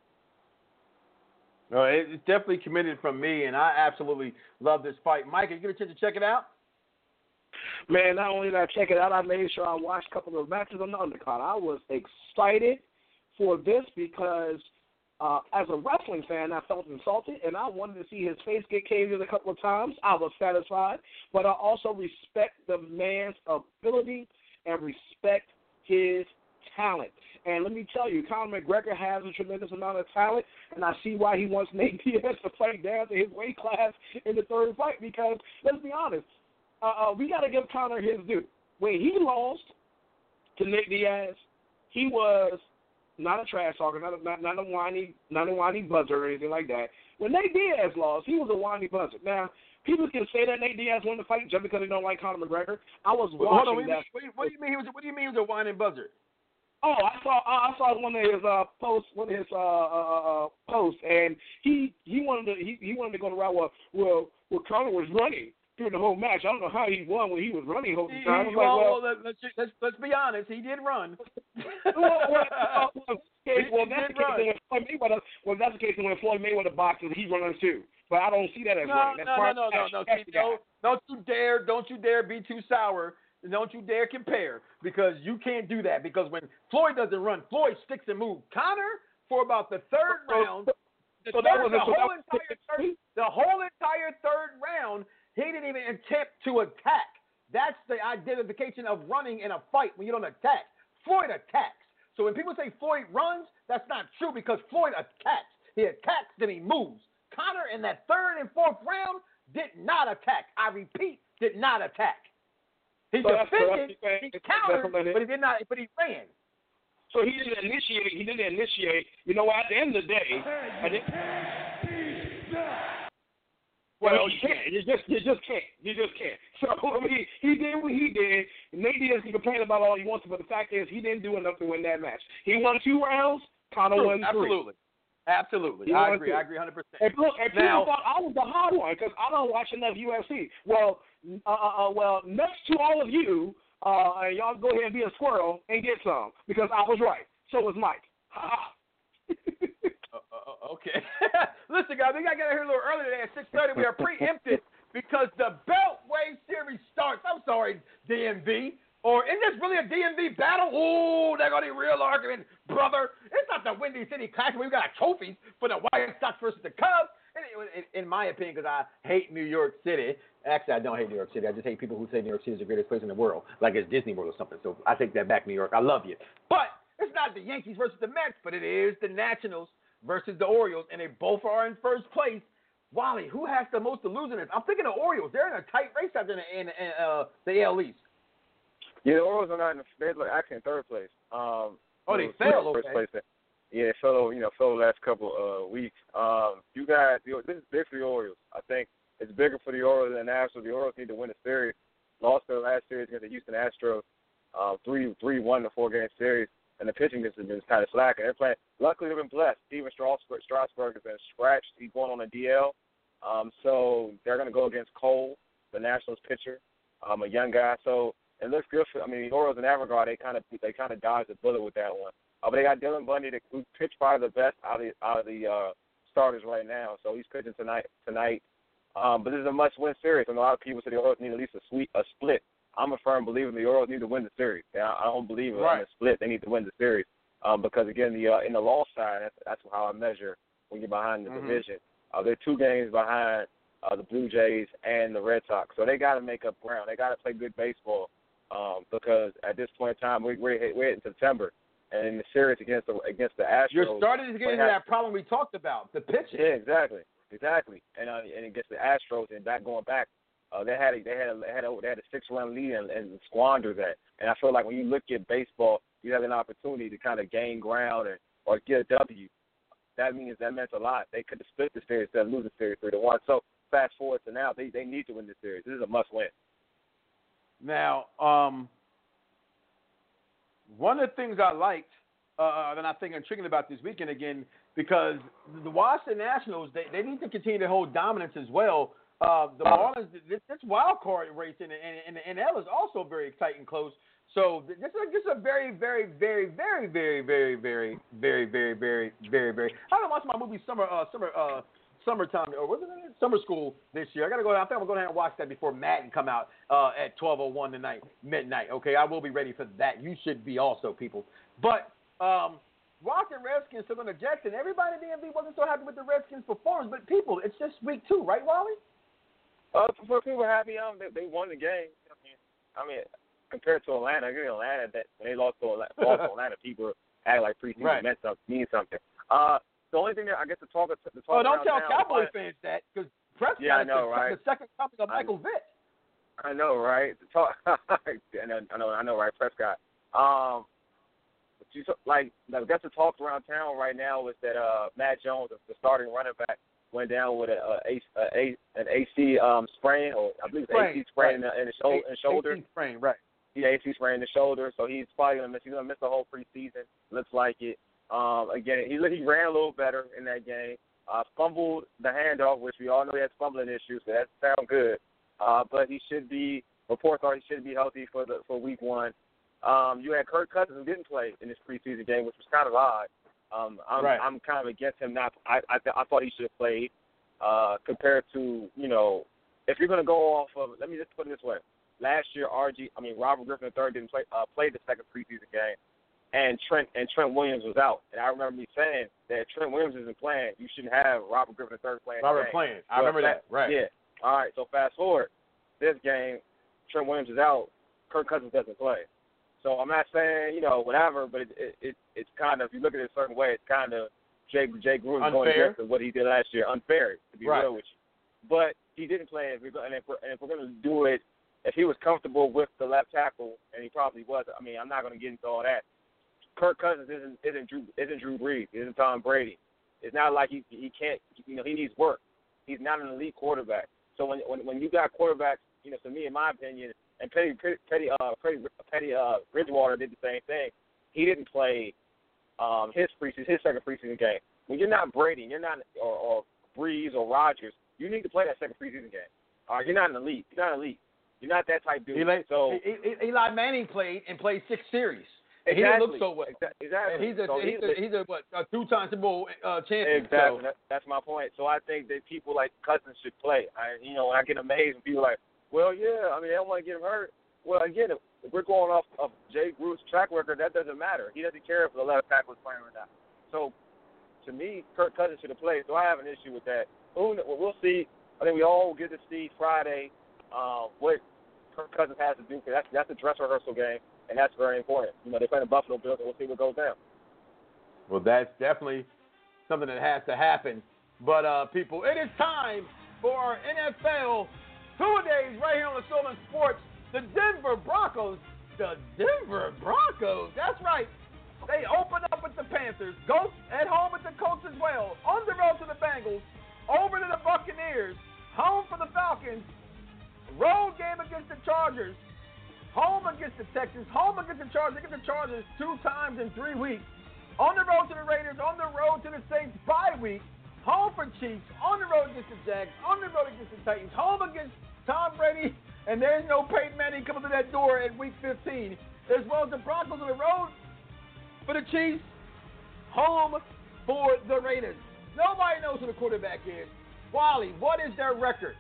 No, it's definitely commended from me, and I absolutely love this fight. Mike, you get a chance to check it out? Man, not only did I check it out, I made sure I watched a couple of matches on the undercard. I was excited for this because uh, as a wrestling fan, I felt insulted, and I wanted to see his face get caved in a couple of times. I was satisfied, but I also respect the man's ability and respect his talent. And let me tell you, Conor McGregor has a tremendous amount of talent, and I see why he wants Nate Diaz to fight down to his weight class in the third fight because, let's be honest, uh, uh, we got to give Conor his due. When he lost to Nate Diaz, he was not a trash talker, not a, not, not a whiny, not a whiny buzzer or anything like that. When Nate Diaz lost, he was a whiny buzzer. Now, people can say that Nate Diaz won the fight just because they don't like Conor McGregor. I was Hold watching on, what, that. do you, what do you mean he was? What do you mean he was a whining buzzer? Oh, I saw I saw one of his uh, posts, one of his uh, uh, uh, posts, and he he wanted to he, he wanted to go the route where well, well Conor was running through the whole match. I don't know how he won when he was running the whole time. I was Well, like, well, well, let's, let's let's be honest. He did run. well, well, well, He- well, he that's the did case. run. Then when Floyd Mayweather, well, that's the case. Then when Floyd Mayweather boxes, he's running too. But I don't see that as No, running. That's no, part no, of no, the no, no. match. See, don't, don't you dare, don't you dare be too sour. Don't you dare compare because you can't do that. Because when Floyd doesn't run, Floyd sticks and moves. Conor, for about the third round, the, so that third, was the, so whole that entire third, the whole entire third round, he didn't even attempt to attack. That's the identification of running in a fight when you don't attack. Floyd attacks. So when people say Floyd runs, that's not true because Floyd attacks. He attacks, then he moves. Conor in that third and fourth round did not attack. I repeat, did not attack. He So that's defended, correct. he That's countered, what it is. but he did not. But he ran. So he didn't initiate. He didn't initiate. You know, at the end of the day, I did, well, you can't. You just, you just can't. You just can't. So I mean, he did what he did. Nate Diaz can complain about all he wants to, but the fact is, he didn't do enough to win that match. He won two rounds. Conor True, won three. absolutely. Absolutely. He I won agree. two. I agree one hundred percent. And look, and people Now- thought I was the hard one because I don't watch enough U F C. Well, uh, uh, well, next to all of you, uh, y'all go ahead and be a squirrel and get some because I was right. So was Mike. Uh, uh, okay. Listen, guys, we got to get out here a little early today at six thirty. We are preempted because the Beltway Series starts. I'm sorry, D M V. Or is this really a D M V battle? Ooh, they're going to be real argument, brother. It's not the Windy City Classic where we got trophies for the White Sox versus the Cubs. In, in my opinion, because I hate New York City. Actually, I don't hate New York City. I just hate people who say New York City is the greatest place in the world, like it's Disney World or something. So I take that back, New York. I love you. But it's not the Yankees versus the Mets, but it is the Nationals versus the Orioles, and they both are in first place. Wally, who has the most to lose in this? I'm thinking the Orioles. They're in a tight race out there in, in, in uh, the A L East. Yeah, the Orioles are not in the, they're actually in third place. Um, oh, they you know, fell, first okay. place. Yeah, fell, you know, fell the last couple uh, weeks. Um, you got this is big for the Orioles. I think it's bigger for the Orioles than the Nationals. The Orioles need to win the series. Lost their last series against the Houston Astros, uh, three three one the four game series, and the pitching has been kind of slacking. They're playing. Luckily, they've been blessed. Steven Strasburg, Strasburg has been scratched. He's going on a D L, um, so they're going to go against Cole, the Nationals pitcher, um, a young guy. So it looks good for. I mean, the Orioles in that regard, they kind of they kind of dodged the bullet with that one. Uh, but they got Dylan Bundy, who pitched probably the best out of the, out of the uh, starters right now. So he's pitching tonight. Tonight, um, but this is a must-win series. And a lot of people say the Orioles need at least a sweep, a split. I'm a firm believer the Orioles need to win the series. Now, I don't believe right. in a split. They need to win the series um, because again, the uh, in the loss side, that's, that's how I measure when you're behind the mm-hmm. division. Uh, they're two games behind uh, the Blue Jays and the Red Sox, so they got to make up ground. They got to play good baseball um, because at this point in time, we, we're we're in September. And in the series against the against the Astros, you're starting to get into that problem we talked about, the pitching. Yeah, exactly, exactly. And uh, and against the Astros, and back going back, uh, they had a, they had a, they had a, they had a six run lead and, and squandered that. And I feel like when you look at baseball, you have an opportunity to kind of gain ground and or get a W. That means that meant a lot. They could have split the series instead of losing the series three to one. So fast forward to now, they they need to win this series. This is a must win. Now, um. One of the things I liked, uh, and I think intriguing about this weekend again, because the Washington Nationals, they, they need to continue to hold dominance as well. Uh, the Marlins, this, this wild card race in the, in the N L is also very tight and close. So this is, this is a very, very, very, very, very, very, very, very, very, very, very, very. I don't watch my movie Summer, uh, Summer, uh, Summertime, or was it Summer School this year? I gotta go. I think I'm gonna go ahead and watch that before Madden come out uh, at twelve oh one tonight, midnight. Okay, I will be ready for that. You should be also, people. But um, Washington Redskins took on the Jets, and everybody in the D M V wasn't so happy with the Redskins' performance. But people, it's just week two, right, Wally? Uh, for people happy, um, they, they won the game. I mean, I mean, compared to Atlanta, you know, Atlanta that when they lost to Atlanta, lost to Atlanta people act like preseason right. meant something, means something. Uh, the only thing that I guess to talk to talk Oh, don't tell now, Cowboy but, fans that because Prescott yeah, I is know, the, right? the second coming of Michael Vick. I know, right? The talk, I know, I know, I know, right? Prescott. Um, but you like, I guess the talk around town right now is that uh, Matt Jones, the starting running back, went down with a, a, a, a an A C um, sprain, or I believe it's A C sprain right. in, the, in the shoulder. In shoulder. A C sprain, right? Yeah, A C sprain in the shoulder, so he's probably gonna miss. He's gonna miss the whole preseason. Looks like it. Um, again, he he ran a little better in that game. Uh, fumbled the handoff, which we all know he has fumbling issues, so that sounds good. Uh, but he should be. Reports are he should be healthy for the for week one. Um, you had Kirk Cousins who didn't play in this preseason game, which was kind of odd. Um, I'm, right. I'm kind of against him. Not, I I, th- I thought he should have played. Uh, compared to, you know, if you're going to go off of, let me just put it this way. Last year, R G, I mean, Robert Griffin the third didn't play, uh, play the second preseason game, and Trent and Trent Williams was out. And I remember me saying that if Trent Williams isn't playing, you shouldn't have Robert Griffin the third playing. Robert playing. I well, remember that. Right. Yeah. All right. So fast forward, this game, Trent Williams is out. Kirk Cousins doesn't play. So I'm not saying, you know, whatever, but it, it, it it's kind of, if you look at it a certain way, it's kind of Jay Jay Gruden going against what he did last year. Unfair, to be right. real with you. But he didn't play. If we're, and, if we're, and if we're going to do it, if he was comfortable with the left tackle, and he probably was, I mean, I'm not going to get into all that. Kirk Cousins isn't isn't Drew isn't Drew Brees, isn't Tom Brady. It's not like he he can't, you know, he needs work. He's not an elite quarterback. So when when when you got quarterbacks, you know, to me, in my opinion, and Petty Petty uh Petty, Petty uh Bridgewater did the same thing. He didn't play um his preseason his second preseason game. When you're not Brady, you're not or, or Breeze or Rodgers, you need to play that second preseason game. Uh, you're not an elite. You're not elite. You're not that type dude. Eli, so Eli Manning played and played six series. And exactly. He didn't look so well. Exactly. And he's a so he's, a, he's a what a two-time Super Bowl uh, champion. Exactly. So. That, that's my point. So I think that people like Cousins should play. I you know I get amazed when people are like, well, yeah, I mean they don't want to get him hurt. Well, again, if we're going off of Jay Gruden's track record, that doesn't matter. He doesn't care if the left tackle is playing or not. So to me, Kirk Cousins should have played. So I have an issue with that. Well, we'll see. I think we all get to see Friday uh, what Kirk Cousins has to do. Cause that's that's a dress rehearsal game. And that's very important. You know, they're playing the Buffalo Bills, and we'll see what goes down. Well, that's definitely something that has to happen. But, uh, people, it is time for our N F L two-a-days right here on the Stolen Sports. The Denver Broncos, the Denver Broncos, that's right. They open up with the Panthers, go at home with the Colts as well, on the road to the Bengals, over to the Buccaneers, home for the Falcons, road game against the Chargers, home against the Texans, home against the Chargers, against the Chargers two times in three weeks. On the road to the Raiders, on the road to the Saints bye week. Home for Chiefs, on the road against the Jags, on the road against the Titans, home against Tom Brady, and there's no Peyton Manning coming to that door at week fifteen. As well as the Broncos on the road for the Chiefs, home for the Raiders. Nobody knows who the quarterback is. Wally, what is their record?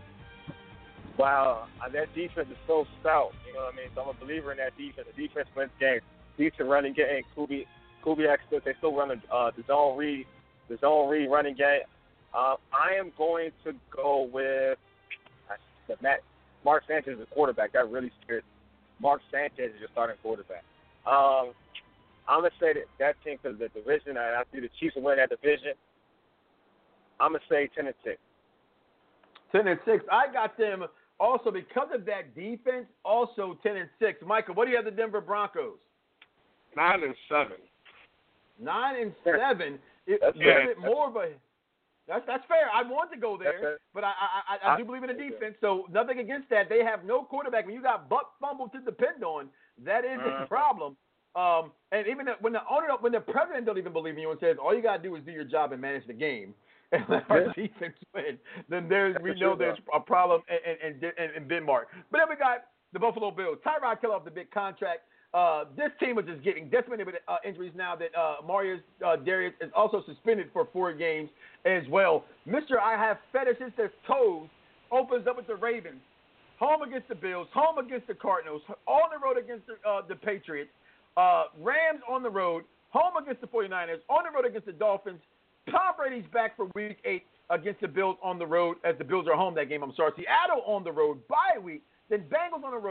Wow, that defense is so stout. You know what I mean? So I'm a believer in that defense. The defense wins games. Decent running game. Kubi, Kubiak, they still run the, uh, the zone read, the zone read running game. Uh, I am going to go with uh, Matt, Mark Sanchez is a quarterback. That really scares me. Mark Sanchez is your starting quarterback. Um, I'm going to say that that team, because the division, I, I see the Chiefs will win that division. I'm going to say ten and six. ten and six. I got them. Also, because of that defense, also ten and six. Michael, what do you have the Denver Broncos? Nine and seven. Nine and seven. It, that's a little bit more of a. That's that's fair. I want to go there, but I I, I, I do believe in the defense. So nothing against that. They have no quarterback. When you got Buck Fumble to depend on, that is uh-huh. a problem. Um, and even when the owner, when the president don't even believe in you and says all you gotta do is do your job and manage the game, and let our yeah. defense win, then there's we know there's a problem in, in, in, in Denmark. But then we got the Buffalo Bills. Tyrod Taylor off the big contract. Uh, this team is just getting decimated with uh, injuries now that uh, Marius uh, Darius is also suspended for four games as well. Mister I have fetishes to toes opens up with the Ravens. Home against the Bills. Home against the Cardinals. On the road against the, uh, the Patriots. Uh, Rams on the road. Home against the 49ers. On the road against the Dolphins. Tom Brady's back for week eight against the Bills on the road as the Bills are home that game. I'm sorry. Seattle on the road. Bye week. Then Bengals on the road.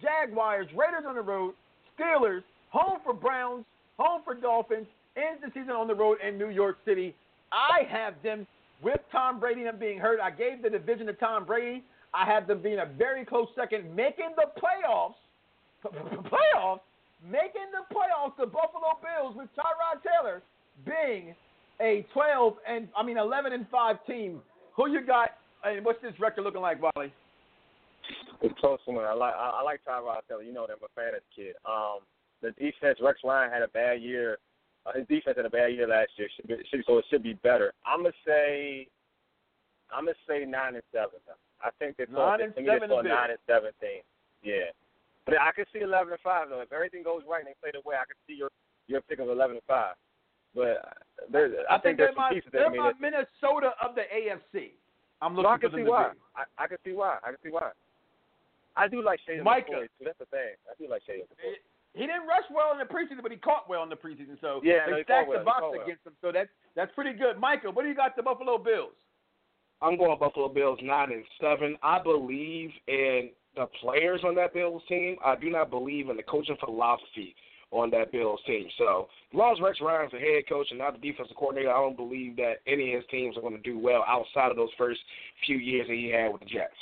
Jaguars, Raiders on the road, Steelers, home for Browns, home for Dolphins, ends the season on the road in New York City. I have them with Tom Brady and being hurt. I gave the division to Tom Brady. I have them being a very close second, making the playoffs. Playoffs? Making the playoffs, the Buffalo Bills with Tyrod Taylor being a twelve and I mean eleven and five team. Who you got? And what's this record looking like, Wally? It's close to me. I like I, I like Tyrod Taylor. You know that I'm a fan of the kid. Um, the defense. Rex Ryan had a bad year. Uh, his defense had a bad year last year, should be, should, so it should be better. I'm gonna say, I'm gonna say nine and seven. I think they saw nine and seven. Nine and seventeen. Yeah, but I can see eleven and five though. If everything goes right and they play the way, I can see your your pick of eleven and five. But there, I, I think, think there's some my, pieces they're that mean my Minnesota of the A F C. I'm looking so I can for see them why. to be. I, I can see why. I can see why. I do like Shady McCoy, too. That's the thing. I do like Shady McCoy. He didn't rush well in the preseason, but he caught well in the preseason. So yeah, they no, stacked well. the box well. against him. So that's that's pretty good. Michael, what do you got the Buffalo Bills? I'm going Buffalo Bills nine and seven. I believe in the players on that Bills team. I do not believe in the coaching philosophy on that Bills team. So as long as Rex Ryan's the head coach and not the defensive coordinator, I don't believe that any of his teams are going to do well outside of those first few years that he had with the Jets.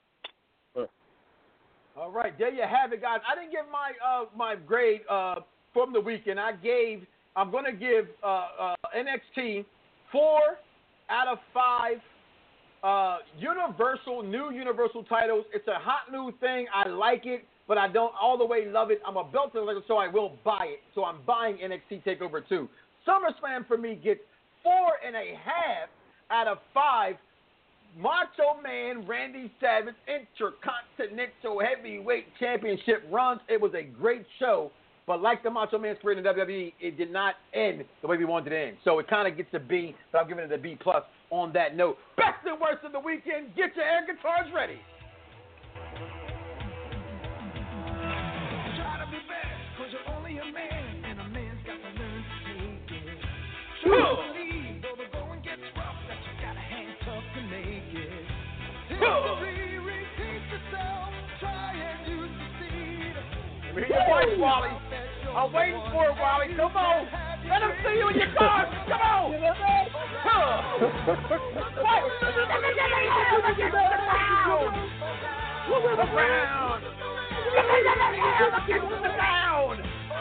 All right, there you have it, guys. I didn't give my uh, my grade uh, from the weekend. I gave. I'm going to give uh, uh, N X T four out of five. Uh, universal, new Universal titles. It's a hot new thing. I like it, but I don't all the way love it. I'm a belt collector, so I will buy it. So I'm buying N X T TakeOver two. SummerSlam for me gets four and a half out of five. Macho Man Randy Savage Intercontinental Heavyweight Championship runs. It was a great show, but like the Macho Man's career in the W W E, it did not end the way we wanted it to end. So it kind of gets a B, but I'm giving it a B plus on that note. Best and worst of the weekend. Get your air guitars ready. Try to be best, cause you're only a man, and a man's got to learn to take it. Sure. Believe, though the going gets rough, that you got to hang tough to make it. History repeats itself, try and you succeed. Let me hear your voice, Wally. I'm waiting for it, Wally. Come on. Let them see you in your car. Come on. What? Around. Against the ground.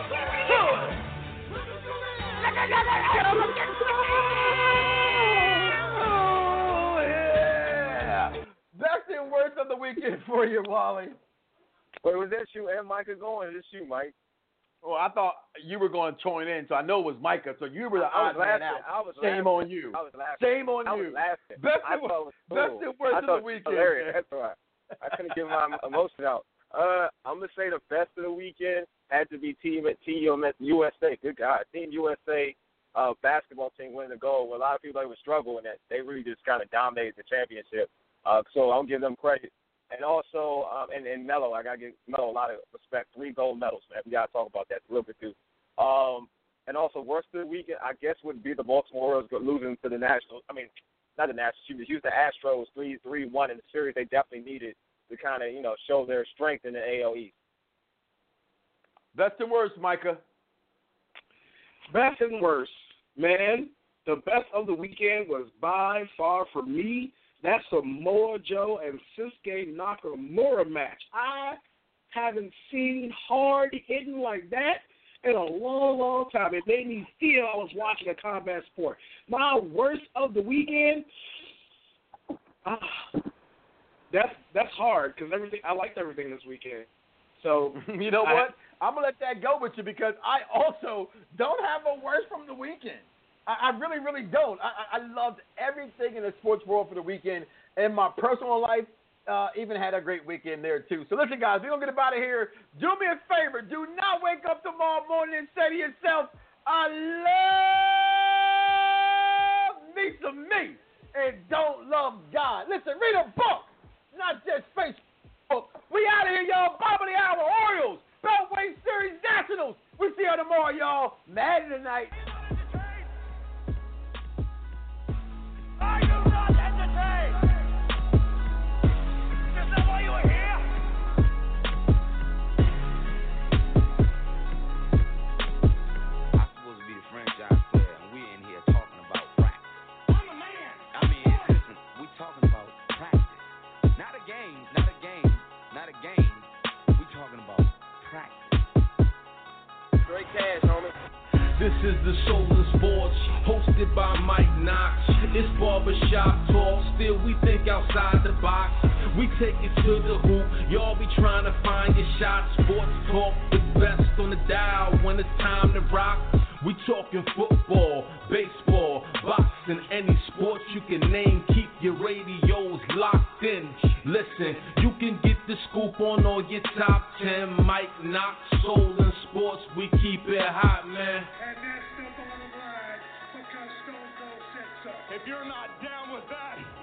Oh, yeah. Best and worst of the weekend for you, Wally. Wait, was that you and Micah going? Or just you, Mike? Well, I thought you were going to join in, so I know it was Micah. So you were the I odd was man laughing. out. I was Shame laughing. on you. I was laughing. Shame on I you. was laughing. Best I and, thought it was cool. best and worst I of thought the weekend. Hilarious. That's all right. I couldn't get my emotion out. Uh, I'm gonna say the best of the weekend had to be Team Team U S A. Good God, Team U S A uh, basketball team winning the gold. Well, a lot of people would struggle in that. They really just kind of dominated the championship. Uh, so I'll give them credit. And also, um, and, and Melo, I gotta give Melo a lot of respect. Three gold medals, man. We gotta talk about that a little bit too. Um, and also, worst of the weekend, I guess, would be the Baltimore Orioles losing to the Nationals. I mean, not the Nationals. She used the Astros three three one in the series. They definitely needed to kind of, you know, show their strength in the A L East. Best and worst, Micah. Best and worst, man. The best of the weekend was by far for me that Samoa Joe and Shinsuke Nakamura match. I haven't seen hard hitting like that in a long, long time. It made me feel I was watching a combat sport. My worst of the weekend, ah, that's that's hard because everything I liked everything this weekend. So you know I, what? I'm gonna let that go with you because I also don't have a worst from the weekend. I, I really, really don't. I, I loved everything in the sports world for the weekend, and my personal life uh, even had a great weekend there too. So listen, guys, we're gonna get up out of here. Do me a favor. Do not wake up tomorrow morning and say to yourself, "I love me some me," and don't love God. Listen, read a book, not just Facebook. We out of here, y'all. Bottom of the hour, Orioles, Beltway Series Nationals. We see you tomorrow, y'all. Madden tonight. Are you not entertained? Is that why you are here? talking about practice. Straight cash, homie. This is the Soul of Sports, hosted by Mike Knox. It's barbershop talk, still we think outside the box. We take it to the hoop, y'all be trying to find your shot. Sports talk, the best on the dial when it's time to rock. We talking football, baseball, boxing, any sports you can name. Keep your radios locked in. Listen, you can get the scoop on all your top ten. Mike Knox, Soul and Sports, we keep it hot, man. And that's the bottom line, because Stone Cold said so. If you're not down with that,